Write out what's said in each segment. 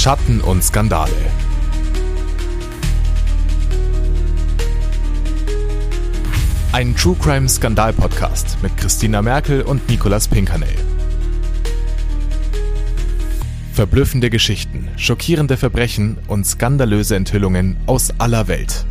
Schatten und Skandale. Ein True Crime Skandal Podcast mit Christina Merkel und Nicolas Pinkernell. Verblüffende Geschichten, schockierende Verbrechen und skandalöse Enthüllungen aus aller Welt.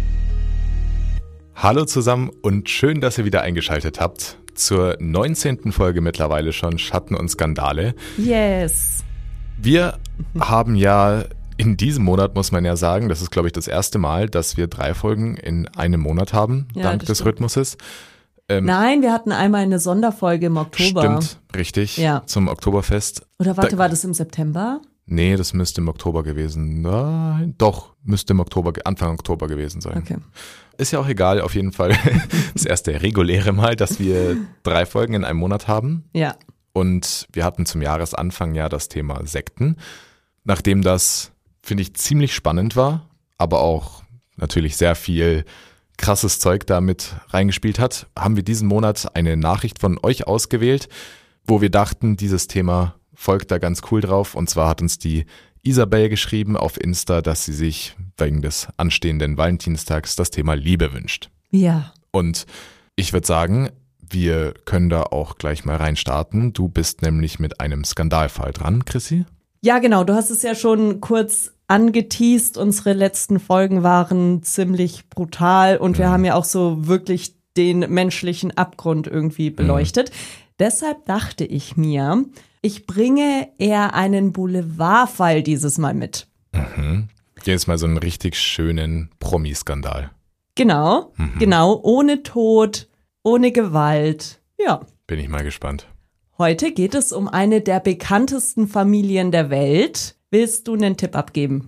Hallo zusammen und schön, dass ihr wieder eingeschaltet habt zur 19. Folge mittlerweile schon Schatten und Skandale. Yes. Wir haben ja in diesem Monat, muss man ja sagen, das ist glaube ich das erste Mal, dass wir 3 Folgen in einem Monat haben, ja, dank des Rhythmuses. Nein, wir hatten einmal eine Sonderfolge im Oktober. Stimmt, richtig, ja. Zum Oktoberfest. Oder warte, war das im September? Nee, das müsste im Oktober gewesen. Nein, doch, müsste im Oktober, Anfang Oktober gewesen sein. Okay. Ist ja auch egal, auf jeden Fall das erste reguläre Mal, dass wir 3 Folgen in einem Monat haben. Ja. Und wir hatten zum Jahresanfang ja das Thema Sekten. Nachdem das, finde ich, ziemlich spannend war, aber auch natürlich sehr viel krasses Zeug damit reingespielt hat, haben wir diesen Monat eine Nachricht von euch ausgewählt, wo wir dachten, dieses Thema folgt da ganz cool drauf. Und zwar hat uns die Isabel geschrieben auf Insta, dass sie sich wegen des anstehenden Valentinstags das Thema Liebe wünscht. Ja. Und ich würde sagen, wir können da auch gleich mal reinstarten. Du bist nämlich mit einem Skandalfall dran, Chrissy. Ja, genau. Du hast es ja schon kurz angeteast. Unsere letzten Folgen waren ziemlich brutal und wir haben ja auch so wirklich den menschlichen Abgrund irgendwie beleuchtet. Deshalb dachte ich mir, ich bringe eher einen Boulevardfall dieses Mal mit. Jetzt mal so einen richtig schönen Promi-Skandal. Genau, genau. Ohne Tod, ohne Gewalt. Ja. Bin ich mal gespannt. Heute geht es um eine der bekanntesten Familien der Welt. Willst du einen Tipp abgeben?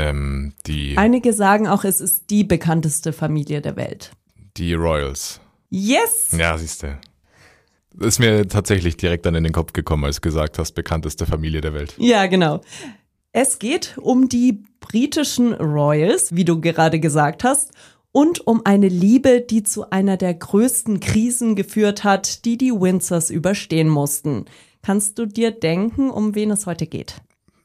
Einige sagen auch, es ist die bekannteste Familie der Welt. Die Royals. Yes! Ja, siehst du. Ist mir tatsächlich direkt dann in den Kopf gekommen, als du gesagt hast, bekannteste Familie der Welt. Ja, genau. Es geht um die britischen Royals, wie du gerade gesagt hast, und um eine Liebe, die zu einer der größten Krisen geführt hat, die die Windsors überstehen mussten. Kannst du dir denken, um wen es heute geht?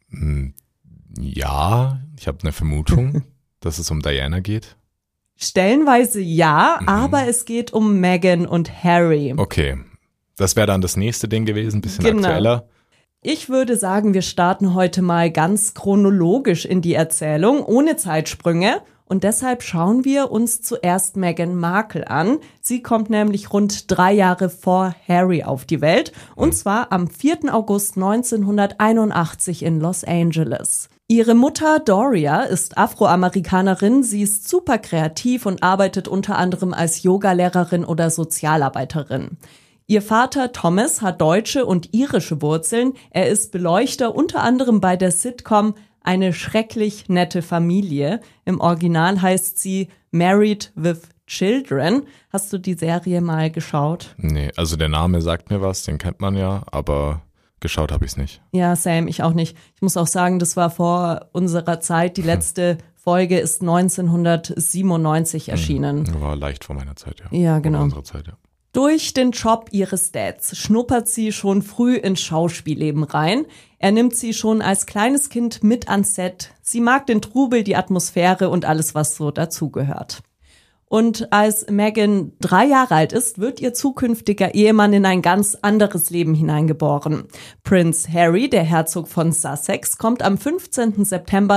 Ja, ich habe eine Vermutung, dass es um Diana geht. Stellenweise ja, aber es geht um Meghan und Harry. Okay, das wäre dann das nächste Ding gewesen, ein bisschen aktueller. Ich würde sagen, wir starten heute mal ganz chronologisch in die Erzählung, ohne Zeitsprünge. Und deshalb schauen wir uns zuerst Meghan Markle an. Sie kommt nämlich rund 3 Jahre vor Harry auf die Welt. Und zwar am 4. August 1981 in Los Angeles. Ihre Mutter Doria ist Afroamerikanerin. Sie ist super kreativ und arbeitet unter anderem als Yogalehrerin oder Sozialarbeiterin. Ihr Vater Thomas hat deutsche und irische Wurzeln. Er ist Beleuchter unter anderem bei der Sitcom Eine schrecklich nette Familie. Im Original heißt sie Married with Children. Hast du die Serie mal geschaut? Nee, also der Name sagt mir was, den kennt man ja, aber geschaut habe ich es nicht. Ja, same, ich auch nicht. Ich muss auch sagen, das war vor unserer Zeit. Die letzte Folge ist 1997 erschienen. War leicht vor meiner Zeit, ja. Ja, genau. Vor unserer Zeit, ja. Durch den Job ihres Dads schnuppert sie schon früh ins Schauspielleben rein. Er nimmt sie schon als kleines Kind mit ans Set. Sie mag den Trubel, die Atmosphäre und alles, was so dazugehört. Und als Meghan 3 Jahre alt ist, wird ihr zukünftiger Ehemann in ein ganz anderes Leben hineingeboren. Prinz Harry, der Herzog von Sussex, kommt am 15. September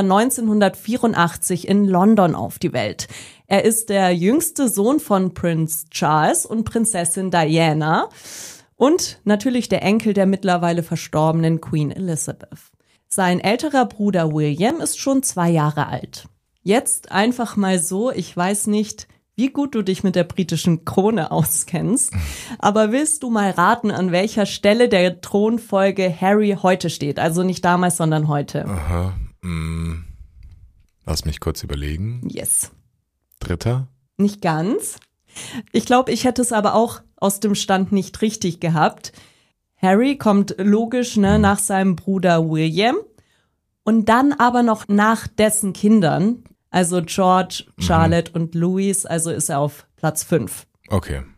1984 in London auf die Welt. Er ist der jüngste Sohn von Prinz Charles und Prinzessin Diana und natürlich der Enkel der mittlerweile verstorbenen Queen Elizabeth. Sein älterer Bruder William ist schon 2 Jahre alt. Jetzt einfach mal so, ich weiß nicht, wie gut du dich mit der britischen Krone auskennst, aber willst du mal raten, an welcher Stelle der Thronfolge Harry heute steht? Also nicht damals, sondern heute. Aha. Lass mich kurz überlegen. Yes. 3. Nicht ganz. Ich glaube, ich hätte es aber auch aus dem Stand nicht richtig gehabt. Harry kommt logisch nach seinem Bruder William und dann aber noch nach dessen Kindern. Also George, Charlotte und Louis, also ist er auf Platz 5. Okay.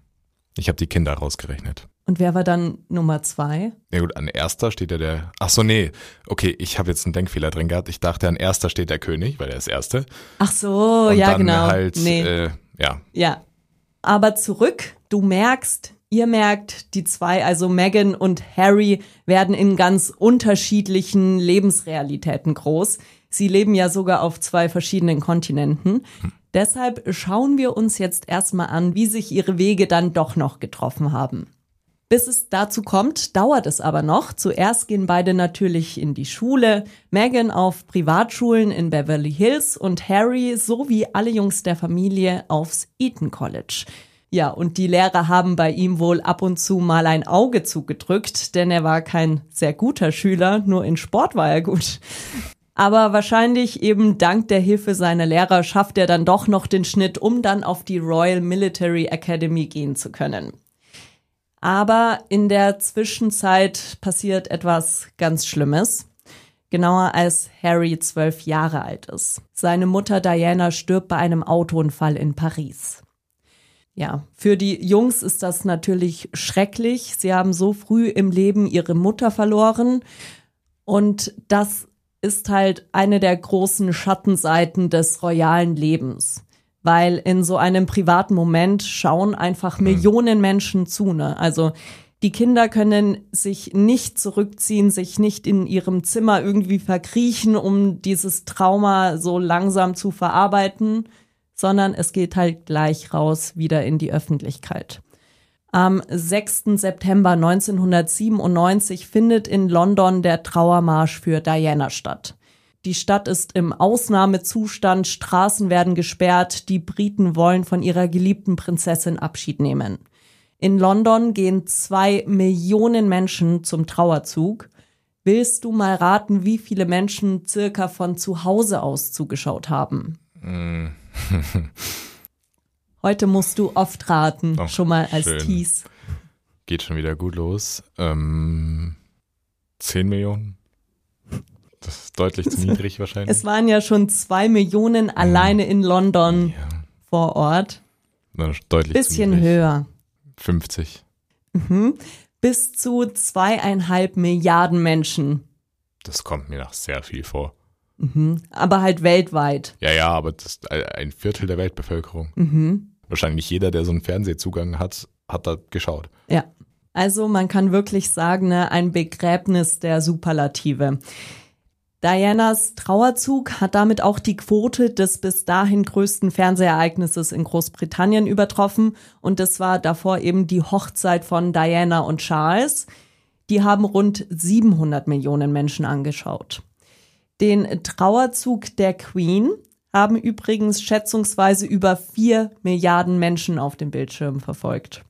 Ich habe die Kinder rausgerechnet. Und wer war dann Nummer 2? Ja gut, an erster steht ja der, ach so, nee, okay, ich habe jetzt einen Denkfehler drin gehabt. Ich dachte, an erster steht der König, weil er ist Erste. Ach so, Und ja dann genau. halt, Nee. ja. Ja. Aber zurück, ihr merkt, die zwei, also Meghan und Harry, werden in ganz unterschiedlichen Lebensrealitäten groß. Sie leben ja sogar auf 2 verschiedenen Kontinenten. Deshalb schauen wir uns jetzt erstmal an, wie sich ihre Wege dann doch noch getroffen haben. Bis es dazu kommt, dauert es aber noch. Zuerst gehen beide natürlich in die Schule. Meghan auf Privatschulen in Beverly Hills und Harry sowie alle Jungs der Familie aufs Eton College. Ja, und die Lehrer haben bei ihm wohl ab und zu mal ein Auge zugedrückt, denn er war kein sehr guter Schüler, nur in Sport war er gut. Aber wahrscheinlich eben dank der Hilfe seiner Lehrer schafft er dann doch noch den Schnitt, um dann auf die Royal Military Academy gehen zu können. Aber in der Zwischenzeit passiert etwas ganz Schlimmes. Genauer als Harry 12 Jahre alt ist. Seine Mutter Diana stirbt bei einem Autounfall in Paris. Ja, für die Jungs ist das natürlich schrecklich. Sie haben so früh im Leben ihre Mutter verloren. Und das ist halt eine der großen Schattenseiten des royalen Lebens. Weil in so einem privaten Moment schauen einfach Millionen Menschen zu, ne? Also die Kinder können sich nicht zurückziehen, sich nicht in ihrem Zimmer irgendwie verkriechen, um dieses Trauma so langsam zu verarbeiten, sondern es geht halt gleich raus wieder in die Öffentlichkeit. Am 6. September 1997 findet in London der Trauermarsch für Diana statt. Die Stadt ist im Ausnahmezustand, Straßen werden gesperrt, die Briten wollen von ihrer geliebten Prinzessin Abschied nehmen. In London gehen 2 Millionen Menschen zum Trauerzug. Willst du mal raten, wie viele Menschen circa von zu Hause aus zugeschaut haben? Heute musst du oft raten, schon mal als schön. Tease. Geht schon wieder gut los. 10 Millionen? Das ist deutlich zu niedrig wahrscheinlich. Es waren ja schon 2 Millionen alleine in London vor Ort. Deutlich Bisschen zu niedrig. höher. 50. Bis zu 2,5 Milliarden Menschen. Das kommt mir nach sehr viel vor. Aber halt weltweit. Ja, aber das ist ein Viertel der Weltbevölkerung. Wahrscheinlich jeder, der so einen Fernsehzugang hat da geschaut. Ja, also man kann wirklich sagen, ne, ein Begräbnis der Superlative. Dianas Trauerzug hat damit auch die Quote des bis dahin größten Fernsehereignisses in Großbritannien übertroffen. Und das war davor eben die Hochzeit von Diana und Charles. Die haben rund 700 Millionen Menschen angeschaut. Den Trauerzug der Queen haben übrigens schätzungsweise über 4 Milliarden Menschen auf dem Bildschirm verfolgt.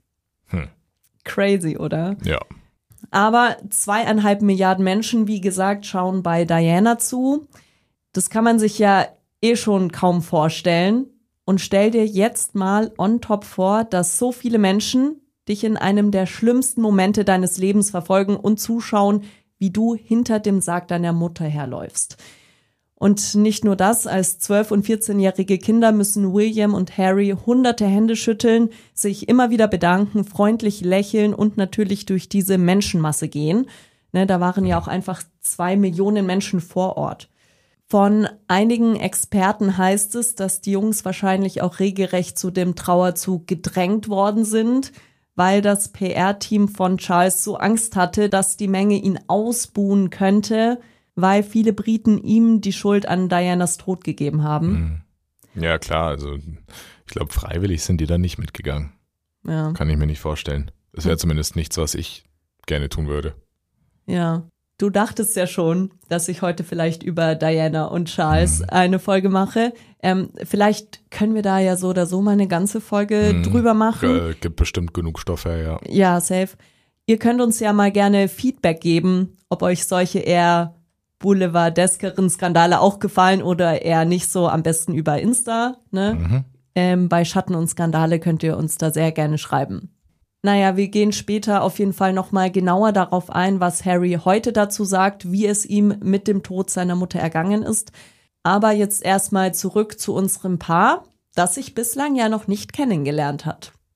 Crazy, oder? Ja. Aber 2,5 Milliarden Menschen, wie gesagt, schauen bei Diana zu. Das kann man sich ja schon kaum vorstellen. Und stell dir jetzt mal on top vor, dass so viele Menschen dich in einem der schlimmsten Momente deines Lebens verfolgen und zuschauen, wie du hinter dem Sarg deiner Mutter herläufst. Und nicht nur das, als 12- und 14-jährige Kinder müssen William und Harry hunderte Hände schütteln, sich immer wieder bedanken, freundlich lächeln und natürlich durch diese Menschenmasse gehen. Ne, da waren ja auch einfach 2 Millionen Menschen vor Ort. Von einigen Experten heißt es, dass die Jungs wahrscheinlich auch regelrecht zu dem Trauerzug gedrängt worden sind, weil das PR-Team von Charles so Angst hatte, dass die Menge ihn ausbuhen könnte, weil viele Briten ihm die Schuld an Dianas Tod gegeben haben. Ja, klar, also ich glaube, freiwillig sind die da nicht mitgegangen. Ja. Kann ich mir nicht vorstellen. Das wäre zumindest nichts, was ich gerne tun würde. Ja. Du dachtest ja schon, dass ich heute vielleicht über Diana und Charles eine Folge mache. Vielleicht können wir da ja so oder so mal eine ganze Folge drüber machen. Gibt bestimmt genug Stoff her, ja. Ja, safe. Ihr könnt uns ja mal gerne Feedback geben, ob euch solche eher boulevardeskeren Skandale auch gefallen oder eher nicht so, am besten über Insta. Ne? Bei Schatten und Skandale könnt ihr uns da sehr gerne schreiben. Naja, wir gehen später auf jeden Fall nochmal genauer darauf ein, was Harry heute dazu sagt, wie es ihm mit dem Tod seiner Mutter ergangen ist. Aber jetzt erstmal zurück zu unserem Paar, das sich bislang ja noch nicht kennengelernt hat.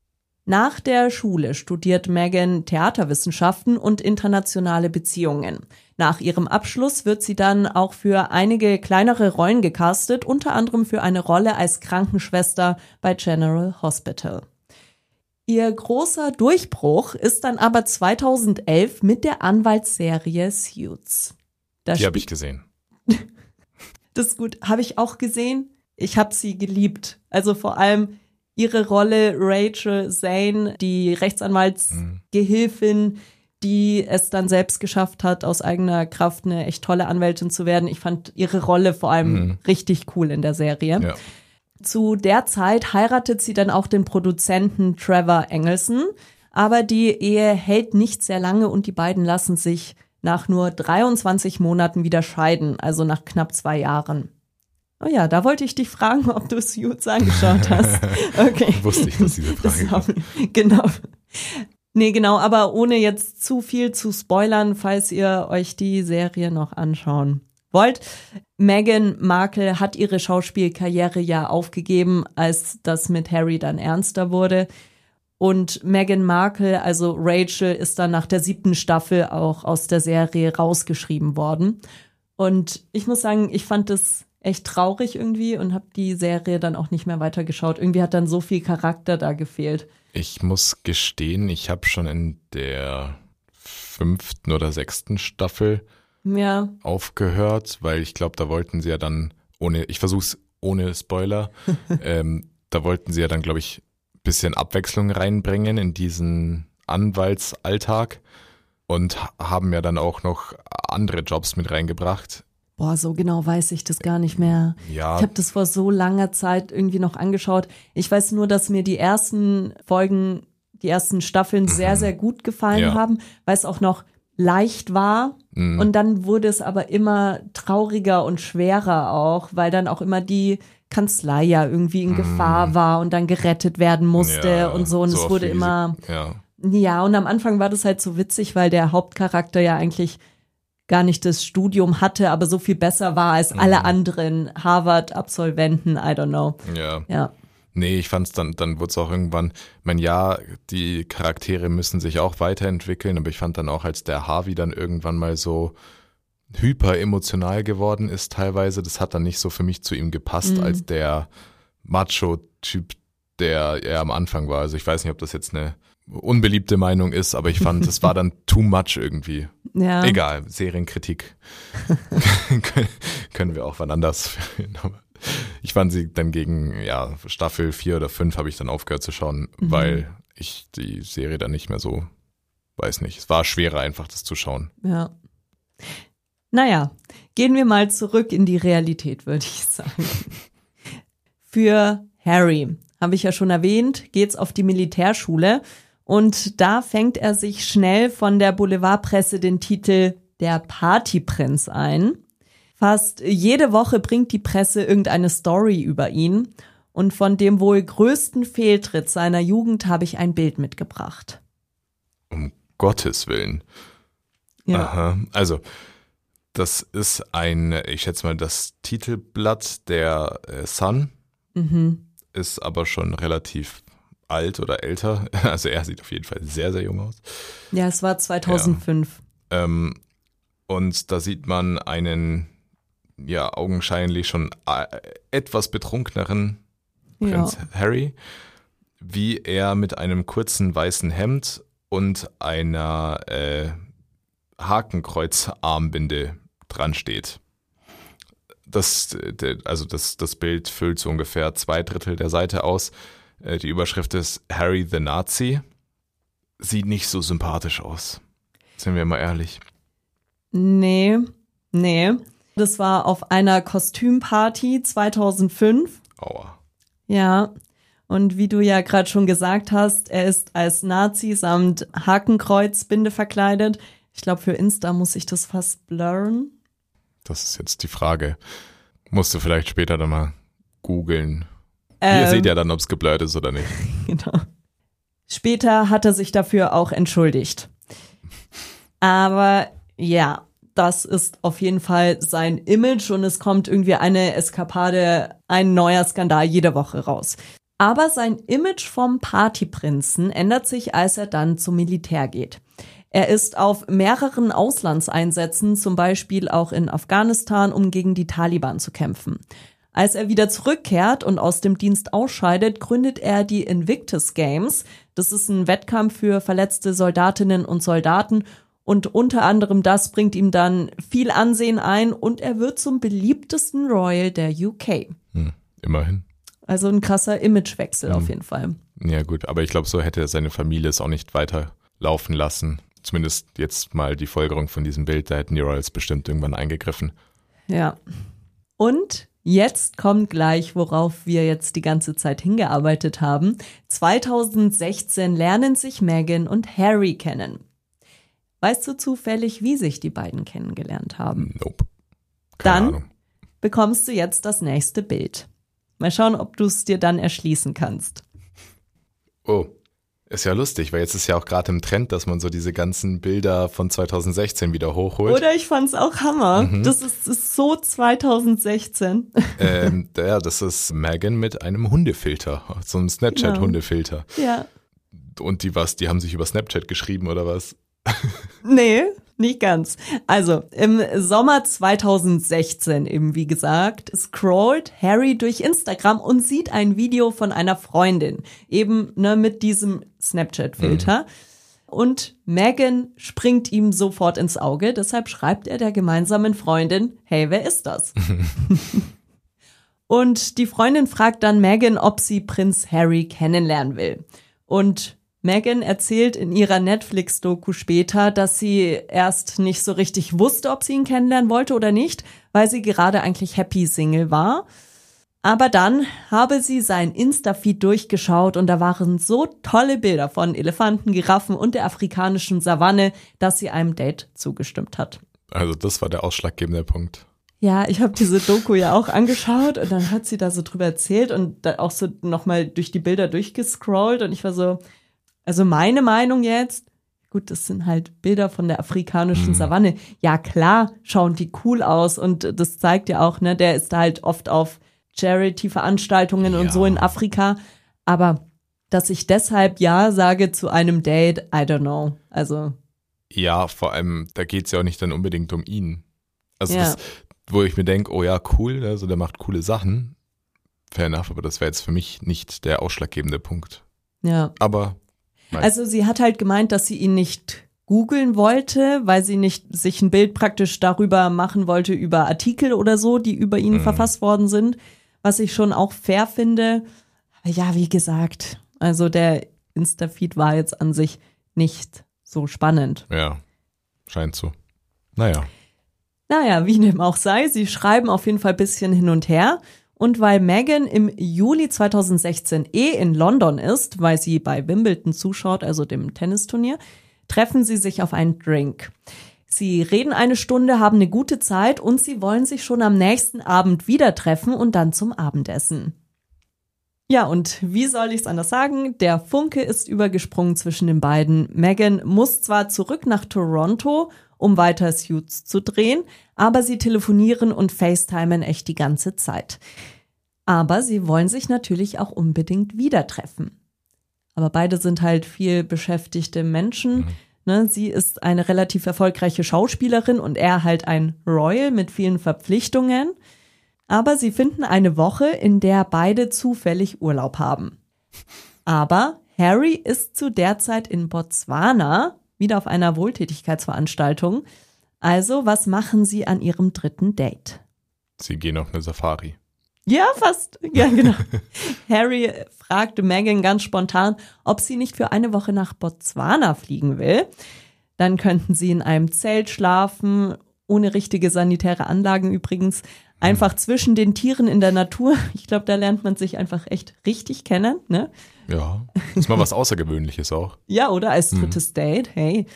Nach der Schule studiert Megan Theaterwissenschaften und internationale Beziehungen. Nach ihrem Abschluss wird sie dann auch für einige kleinere Rollen gecastet, unter anderem für eine Rolle als Krankenschwester bei General Hospital. Ihr großer Durchbruch ist dann aber 2011 mit der Anwaltsserie Suits. Die habe ich gesehen. Das ist gut, habe ich auch gesehen. Ich habe sie geliebt. Also vor allem ihre Rolle Rachel Zane, die Rechtsanwaltsgehilfin, die es dann selbst geschafft hat, aus eigener Kraft eine echt tolle Anwältin zu werden. Ich fand ihre Rolle vor allem richtig cool in der Serie. Ja. Zu der Zeit heiratet sie dann auch den Produzenten Trevor Engelson, aber die Ehe hält nicht sehr lange und die beiden lassen sich nach nur 23 Monaten wieder scheiden, also nach knapp 2 Jahren. Oh ja, da wollte ich dich fragen, ob du Suits angeschaut hast. Okay. Wusste ich, dass diese Frage kommt. Genau. Nee, genau, aber ohne jetzt zu viel zu spoilern, falls ihr euch die Serie noch anschauen wollt. Meghan Markle hat ihre Schauspielkarriere ja aufgegeben, als das mit Harry dann ernster wurde. Und Meghan Markle, also Rachel, ist dann nach der 7. Staffel auch aus der Serie rausgeschrieben worden. Und ich muss sagen, ich fand das echt traurig irgendwie und habe die Serie dann auch nicht mehr weitergeschaut. Irgendwie hat dann so viel Charakter da gefehlt. Ich muss gestehen, ich habe schon in der 5. oder 6. Staffel aufgehört, weil ich glaube, da wollten sie ja dann ich versuch's ohne Spoiler, da wollten sie ja dann, glaube ich, ein bisschen Abwechslung reinbringen in diesen Anwaltsalltag und haben ja dann auch noch andere Jobs mit reingebracht. Boah, so genau weiß ich das gar nicht mehr. Ja. Ich habe das vor so langer Zeit irgendwie noch angeschaut. Ich weiß nur, dass mir die ersten Folgen, die ersten Staffeln sehr, sehr gut gefallen haben, weil es auch noch leicht war. Und dann wurde es aber immer trauriger und schwerer auch, weil dann auch immer die Kanzlei ja irgendwie in Gefahr war und dann gerettet werden musste und so. Und es wurde immer, und am Anfang war das halt so witzig, weil der Hauptcharakter ja eigentlich gar nicht das Studium hatte, aber so viel besser war als alle anderen Harvard-Absolventen, I don't know. Ja. Nee, ich fand's dann wurde es auch irgendwann, die Charaktere müssen sich auch weiterentwickeln, aber ich fand dann auch, als der Harvey dann irgendwann mal so hyper emotional geworden ist teilweise, das hat dann nicht so für mich zu ihm gepasst, als der Macho-Typ, der er am Anfang war. Also ich weiß nicht, ob das jetzt eine unbeliebte Meinung ist, aber ich fand, es war dann too much irgendwie. Ja. Egal, Serienkritik können wir auch wann anders führen. Aber ich fand sie dann gegen Staffel 4 oder 5 habe ich dann aufgehört zu schauen, weil ich die Serie dann nicht mehr so, weiß nicht, es war schwerer einfach das zu schauen. Ja. Naja, gehen wir mal zurück in die Realität, würde ich sagen. Für Harry, habe ich ja schon erwähnt, geht's auf die Militärschule. Und da fängt er sich schnell von der Boulevardpresse den Titel der Partyprinz ein. Fast jede Woche bringt die Presse irgendeine Story über ihn. Und von dem wohl größten Fehltritt seiner Jugend habe ich ein Bild mitgebracht. Um Gottes Willen. Ja. Aha. Also, das ist ich schätze mal, das Titelblatt der Sun. Ist aber schon relativ alt oder älter. Also er sieht auf jeden Fall sehr, sehr jung aus. Ja, es war 2005. Und da sieht man einen, augenscheinlich schon etwas betrunkeneren Prinz Harry, wie er mit einem kurzen weißen Hemd und einer Hakenkreuzarmbinde dran steht. Das Bild füllt so ungefähr 2/3 der Seite aus. Die Überschrift ist Harry the Nazi. Sieht nicht so sympathisch aus. Sind wir mal ehrlich. Nee. Das war auf einer Kostümparty 2005. Aua. Ja, und wie du ja gerade schon gesagt hast, er ist als Nazi samt Hakenkreuzbinde verkleidet. Ich glaube, für Insta muss ich das fast blurren. Das ist jetzt die Frage. Musst du vielleicht später dann mal googeln. Ihr seht ja dann, ob es geblurrt ist oder nicht. Genau. Später hat er sich dafür auch entschuldigt. Aber ja, das ist auf jeden Fall sein Image und es kommt irgendwie eine Eskapade, ein neuer Skandal jede Woche raus. Aber sein Image vom Partyprinzen ändert sich, als er dann zum Militär geht. Er ist auf mehreren Auslandseinsätzen, zum Beispiel auch in Afghanistan, um gegen die Taliban zu kämpfen. Als er wieder zurückkehrt und aus dem Dienst ausscheidet, gründet er die Invictus Games. Das ist ein Wettkampf für verletzte Soldatinnen und Soldaten. Und unter anderem das bringt ihm dann viel Ansehen ein und er wird zum beliebtesten Royal der UK. Immerhin. Also ein krasser Imagewechsel auf jeden Fall. Ja gut, aber ich glaube, so hätte seine Familie es auch nicht weiter laufen lassen. Zumindest jetzt mal die Folgerung von diesem Bild, da hätten die Royals bestimmt irgendwann eingegriffen. Ja. Und jetzt kommt gleich, worauf wir jetzt die ganze Zeit hingearbeitet haben. 2016 lernen sich Meghan und Harry kennen. Weißt du zufällig, wie sich die beiden kennengelernt haben? Nope. Keine Ahnung. Bekommst du jetzt das nächste Bild. Mal schauen, ob du es dir dann erschließen kannst. Oh, ist ja lustig, weil jetzt ist ja auch gerade im Trend, dass man so diese ganzen Bilder von 2016 wieder hochholt. Oder ich fand's auch Hammer. Das ist so 2016. Ja, das ist Meghan mit einem Hundefilter, so einem Snapchat-Hundefilter. Ja. Und die haben sich über Snapchat geschrieben oder was? Nee, nicht ganz. Also im Sommer 2016 eben, wie gesagt, scrollt Harry durch Instagram und sieht ein Video von einer Freundin, eben mit diesem Snapchat-Filter. Und Meghan springt ihm sofort ins Auge, deshalb schreibt er der gemeinsamen Freundin, hey, wer ist das? Und die Freundin fragt dann Meghan, ob sie Prinz Harry kennenlernen will. Und Meghan erzählt in ihrer Netflix-Doku später, dass sie erst nicht so richtig wusste, ob sie ihn kennenlernen wollte oder nicht, weil sie gerade eigentlich happy Single war. Aber dann habe sie sein Insta-Feed durchgeschaut und da waren so tolle Bilder von Elefanten, Giraffen und der afrikanischen Savanne, dass sie einem Date zugestimmt hat. Also das war der ausschlaggebende Punkt. Ja, ich habe diese Doku ja auch angeschaut und dann hat sie da so drüber erzählt und da auch so nochmal durch die Bilder durchgescrollt und ich war so, also meine Meinung jetzt, gut, das sind halt Bilder von der afrikanischen Savanne. Ja klar, schauen die cool aus und das zeigt ja auch, der ist da halt oft auf Charity-Veranstaltungen und so in Afrika. Aber dass ich deshalb ja sage zu einem Date, I don't know. Also ja, vor allem, da geht's ja auch nicht dann unbedingt um ihn. Also ja. das, wo ich mir denke, oh ja, cool, also der macht coole Sachen. Fair enough, aber das wäre jetzt für mich nicht der ausschlaggebende Punkt. Ja. Aber nein. Also sie hat halt gemeint, dass sie ihn nicht googeln wollte, weil sie nicht sich ein Bild praktisch darüber machen wollte, über Artikel oder so, die über ihn verfasst worden sind, was ich schon auch fair finde. Aber ja, wie gesagt, also der Insta-Feed war jetzt an sich nicht so spannend. Ja, scheint so. Naja, wie dem auch sei, sie schreiben auf jeden Fall ein bisschen hin und her. Und weil Meghan im Juli 2016 in London ist, weil sie bei Wimbledon zuschaut, also dem Tennisturnier, treffen sie sich auf einen Drink. Sie reden eine Stunde, haben eine gute Zeit und sie wollen sich schon am nächsten Abend wieder treffen und dann zum Abendessen. Ja, und wie soll ich es anders sagen? Der Funke ist übergesprungen zwischen den beiden. Meghan muss zwar zurück nach Toronto, um weiter Suits zu drehen, aber sie telefonieren und FaceTimen echt die ganze Zeit. Aber sie wollen sich natürlich auch unbedingt wieder treffen. Aber beide sind halt viel beschäftigte Menschen. Sie ist eine relativ erfolgreiche Schauspielerin und er halt ein Royal mit vielen Verpflichtungen. Aber sie finden eine Woche, in der beide zufällig Urlaub haben. Aber Harry ist zu der Zeit in Botswana, wieder auf einer Wohltätigkeitsveranstaltung. Also, was machen sie an ihrem dritten Date? sie gehen auf eine Safari. Ja, fast. Ja, genau. Harry fragte Meghan ganz spontan, ob sie nicht für eine Woche nach Botswana fliegen will. Dann könnten sie in einem Zelt schlafen, ohne richtige sanitäre Anlagen übrigens, einfach zwischen den Tieren in der Natur. Ich glaube, da lernt man sich einfach echt richtig kennen, ne? Ja, ist mal was Außergewöhnliches auch. Ja, oder als drittes Date, hey.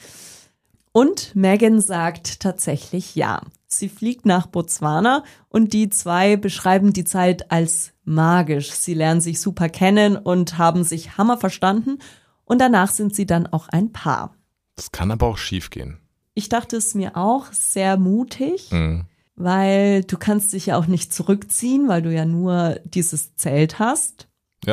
Und Meghan sagt tatsächlich ja. Sie fliegt nach Botswana und die zwei beschreiben die Zeit als magisch. Sie lernen sich super kennen und haben sich hammer verstanden und danach sind sie dann auch ein Paar. Das kann aber auch schief gehen. Ich dachte es mir auch, sehr mutig, weil du kannst dich ja auch nicht zurückziehen, weil du ja nur dieses Zelt hast. Ja.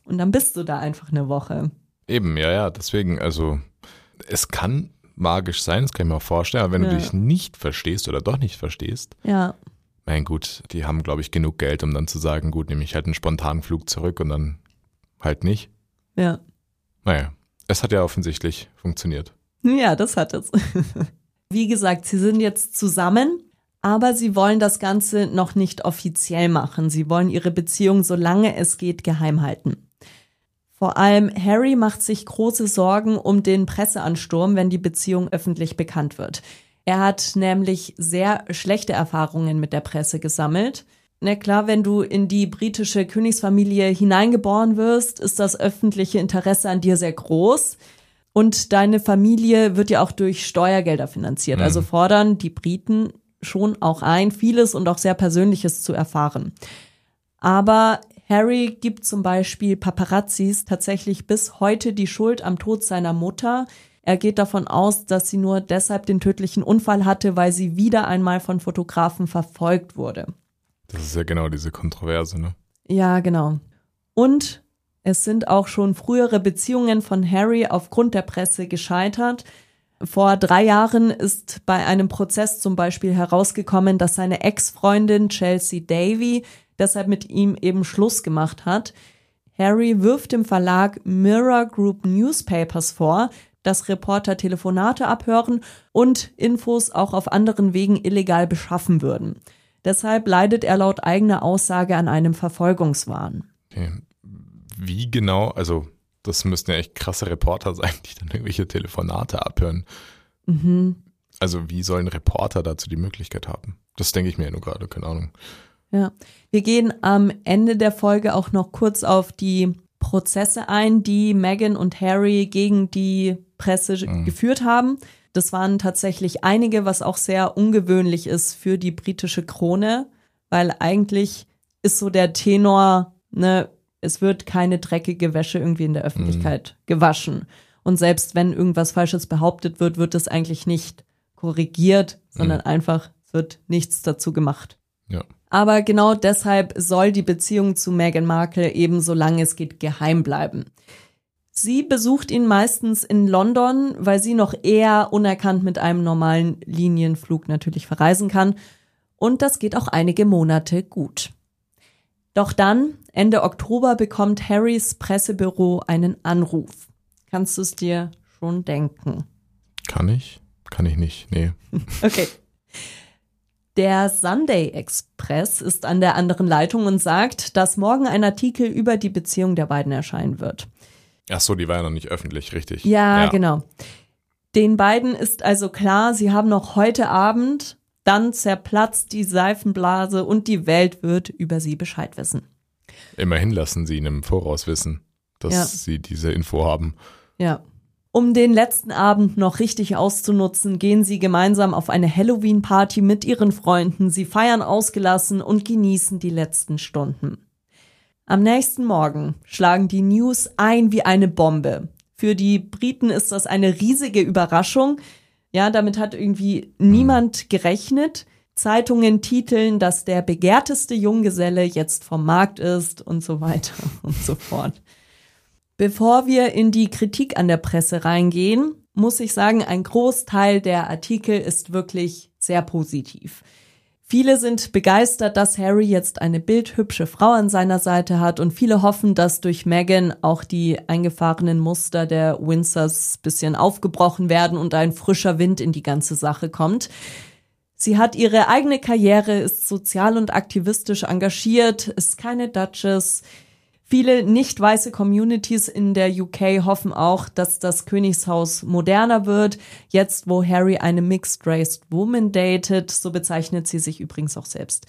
Und dann bist du da einfach eine Woche. Eben, ja, deswegen, also es kann magisch sein, das kann ich mir auch vorstellen, aber wenn du dich nicht verstehst oder doch nicht verstehst, mein gut, die haben, glaube ich, genug Geld, um dann zu sagen, gut, nehme ich halt einen spontanen Flug zurück und dann halt nicht. Ja. Naja, es hat ja offensichtlich funktioniert. Ja, das hat es. Wie gesagt, sie sind jetzt zusammen, aber sie wollen das Ganze noch nicht offiziell machen. Sie wollen ihre Beziehung, solange es geht, geheim halten. Vor allem Harry macht sich große Sorgen um den Presseansturm, wenn die Beziehung öffentlich bekannt wird. Er hat nämlich sehr schlechte Erfahrungen mit der Presse gesammelt. Na klar, wenn du in die britische Königsfamilie hineingeboren wirst, ist das öffentliche Interesse an dir sehr groß. Und deine Familie wird ja auch durch Steuergelder finanziert. Also fordern die Briten schon auch ein, vieles und auch sehr Persönliches zu erfahren. Aber Harry gibt zum Beispiel Paparazzis tatsächlich bis heute die Schuld am Tod seiner Mutter. Er geht davon aus, dass sie nur deshalb den tödlichen Unfall hatte, weil sie wieder einmal von Fotografen verfolgt wurde. Das ist ja genau diese Kontroverse, ne? Ja, genau. Und es sind auch schon frühere Beziehungen von Harry aufgrund der Presse gescheitert. Vor 3 Jahren ist bei einem Prozess zum Beispiel herausgekommen, dass seine Ex-Freundin Chelsea Davy deshalb mit ihm eben Schluss gemacht hat. Harry wirft dem Verlag Mirror Group Newspapers vor, dass Reporter Telefonate abhören und Infos auch auf anderen Wegen illegal beschaffen würden. Deshalb leidet er laut eigener Aussage an einem Verfolgungswahn. Okay. Wie genau, also das müssten ja echt krasse Reporter sein, die dann irgendwelche Telefonate abhören. Also wie sollen Reporter dazu die Möglichkeit haben? Das denke ich mir ja nur gerade, keine Ahnung. Ja, wir gehen am Ende der Folge auch noch kurz auf die Prozesse ein, die Meghan und Harry gegen die Presse geführt haben. Das waren tatsächlich einige, was auch sehr ungewöhnlich ist für die britische Krone, weil eigentlich ist so der Tenor, ne, es wird keine dreckige Wäsche irgendwie in der Öffentlichkeit gewaschen. Und selbst wenn irgendwas Falsches behauptet wird, wird es eigentlich nicht korrigiert, sondern einfach, es wird nichts dazu gemacht. Ja. Aber genau deshalb soll die Beziehung zu Meghan Markle eben, solange es geht, geheim bleiben. Sie besucht ihn meistens in London, weil sie noch eher unerkannt mit einem normalen Linienflug natürlich verreisen kann. Und das geht auch einige Monate gut. Doch dann, Ende Oktober, bekommt Harrys Pressebüro einen Anruf. Kannst du es dir schon denken? Kann ich? Kann ich nicht, nee. Okay. Der Sunday Express ist an der anderen Leitung und sagt, dass morgen ein Artikel über die Beziehung der beiden erscheinen wird. Ach so, die war ja noch nicht öffentlich, richtig. Ja, genau. Den beiden ist also klar, sie haben noch heute Abend, dann zerplatzt die Seifenblase und die Welt wird über sie Bescheid wissen. Immerhin lassen sie ihn im Voraus wissen, dass sie diese Info haben. Ja. Um den letzten Abend noch richtig auszunutzen, gehen sie gemeinsam auf eine Halloween-Party mit ihren Freunden. Sie feiern ausgelassen und genießen die letzten Stunden. Am nächsten Morgen schlagen die News ein wie eine Bombe. Für die Briten ist das eine riesige Überraschung. Ja, damit hat irgendwie niemand gerechnet. Zeitungen titeln, dass der begehrteste Junggeselle jetzt vom Markt ist und so weiter und so fort. Bevor wir in die Kritik an der Presse reingehen, muss ich sagen, ein Großteil der Artikel ist wirklich sehr positiv. Viele sind begeistert, dass Harry jetzt eine bildhübsche Frau an seiner Seite hat und viele hoffen, dass durch Meghan auch die eingefahrenen Muster der Windsors bisschen aufgebrochen werden und ein frischer Wind in die ganze Sache kommt. Sie hat ihre eigene Karriere, ist sozial und aktivistisch engagiert, ist keine Duchess. Viele nicht weiße Communities in der UK hoffen auch, dass das Königshaus moderner wird. Jetzt, wo Harry eine Mixed-Race Woman datet, so bezeichnet sie sich übrigens auch selbst.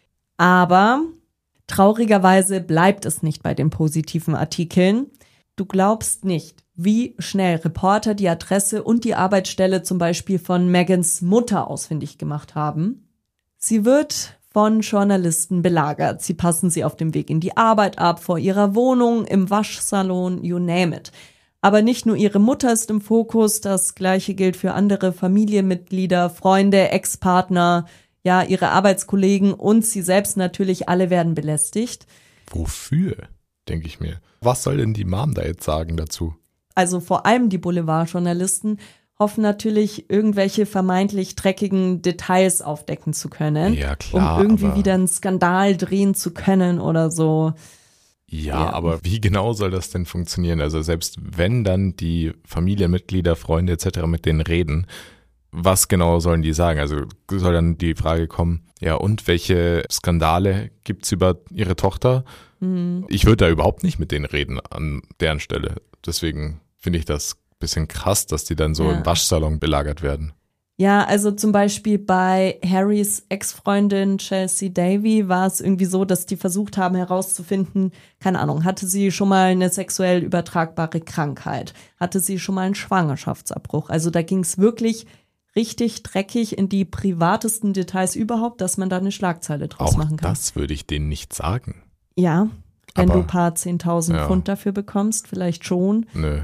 Aber traurigerweise bleibt es nicht bei den positiven Artikeln. Du glaubst nicht, wie schnell Reporter die Adresse und die Arbeitsstelle zum Beispiel von Meghans Mutter ausfindig gemacht haben. Sie wird von Journalisten belagert. Sie passen sie auf dem Weg in die Arbeit ab, vor ihrer Wohnung, im Waschsalon, you name it. Aber nicht nur ihre Mutter ist im Fokus, das Gleiche gilt für andere Familienmitglieder, Freunde, Ex-Partner, ja, ihre Arbeitskollegen und sie selbst natürlich, alle werden belästigt. Wofür? denke ich mir. Was soll denn die Mom da jetzt sagen dazu? Also vor allem die Boulevardjournalisten hoffen natürlich, irgendwelche vermeintlich dreckigen Details aufdecken zu können, Ja, klar, um irgendwie aber wieder einen Skandal drehen zu können oder so. Ja, aber wie genau soll das denn funktionieren? Also selbst wenn dann die Familienmitglieder, Freunde etc. mit denen reden, was genau sollen die sagen? Also soll dann die Frage kommen, ja und welche Skandale gibt's über ihre Tochter? Ich würde da überhaupt nicht mit denen reden an deren Stelle. Deswegen finde ich das ein bisschen krass, dass die dann so im Waschsalon belagert werden. Ja, also zum Beispiel bei Harrys Ex-Freundin Chelsea Davy war es irgendwie so, dass die versucht haben herauszufinden, keine Ahnung, hatte sie schon mal eine sexuell übertragbare Krankheit? Hatte sie schon mal einen Schwangerschaftsabbruch? Also da ging es wirklich richtig dreckig in die privatesten Details überhaupt, dass man da eine Schlagzeile draus machen kann. Auch das würde ich denen nicht sagen. Ja, wenn Aber, du ein paar 10.000 Pfund dafür bekommst, vielleicht schon. Nö.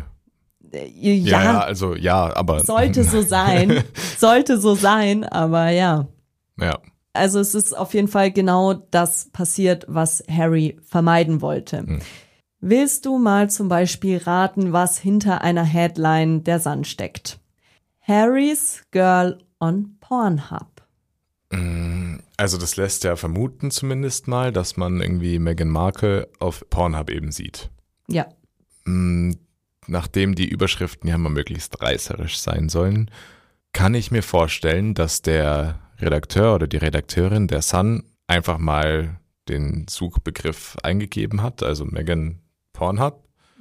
Ja, also ja, aber. sollte so sein, aber ja. Ja. Also es ist auf jeden Fall genau das passiert, was Harry vermeiden wollte. Willst du mal zum Beispiel raten, was hinter einer Headline der Sun steckt? Harry's Girl on Pornhub. Also das lässt ja vermuten zumindest mal, dass man irgendwie Meghan Markle auf Pornhub eben sieht. Ja. Nachdem die Überschriften ja mal möglichst reißerisch sein sollen, kann ich mir vorstellen, dass der Redakteur oder die Redakteurin der Sun einfach mal den Suchbegriff eingegeben hat, also Meghan Pornhub,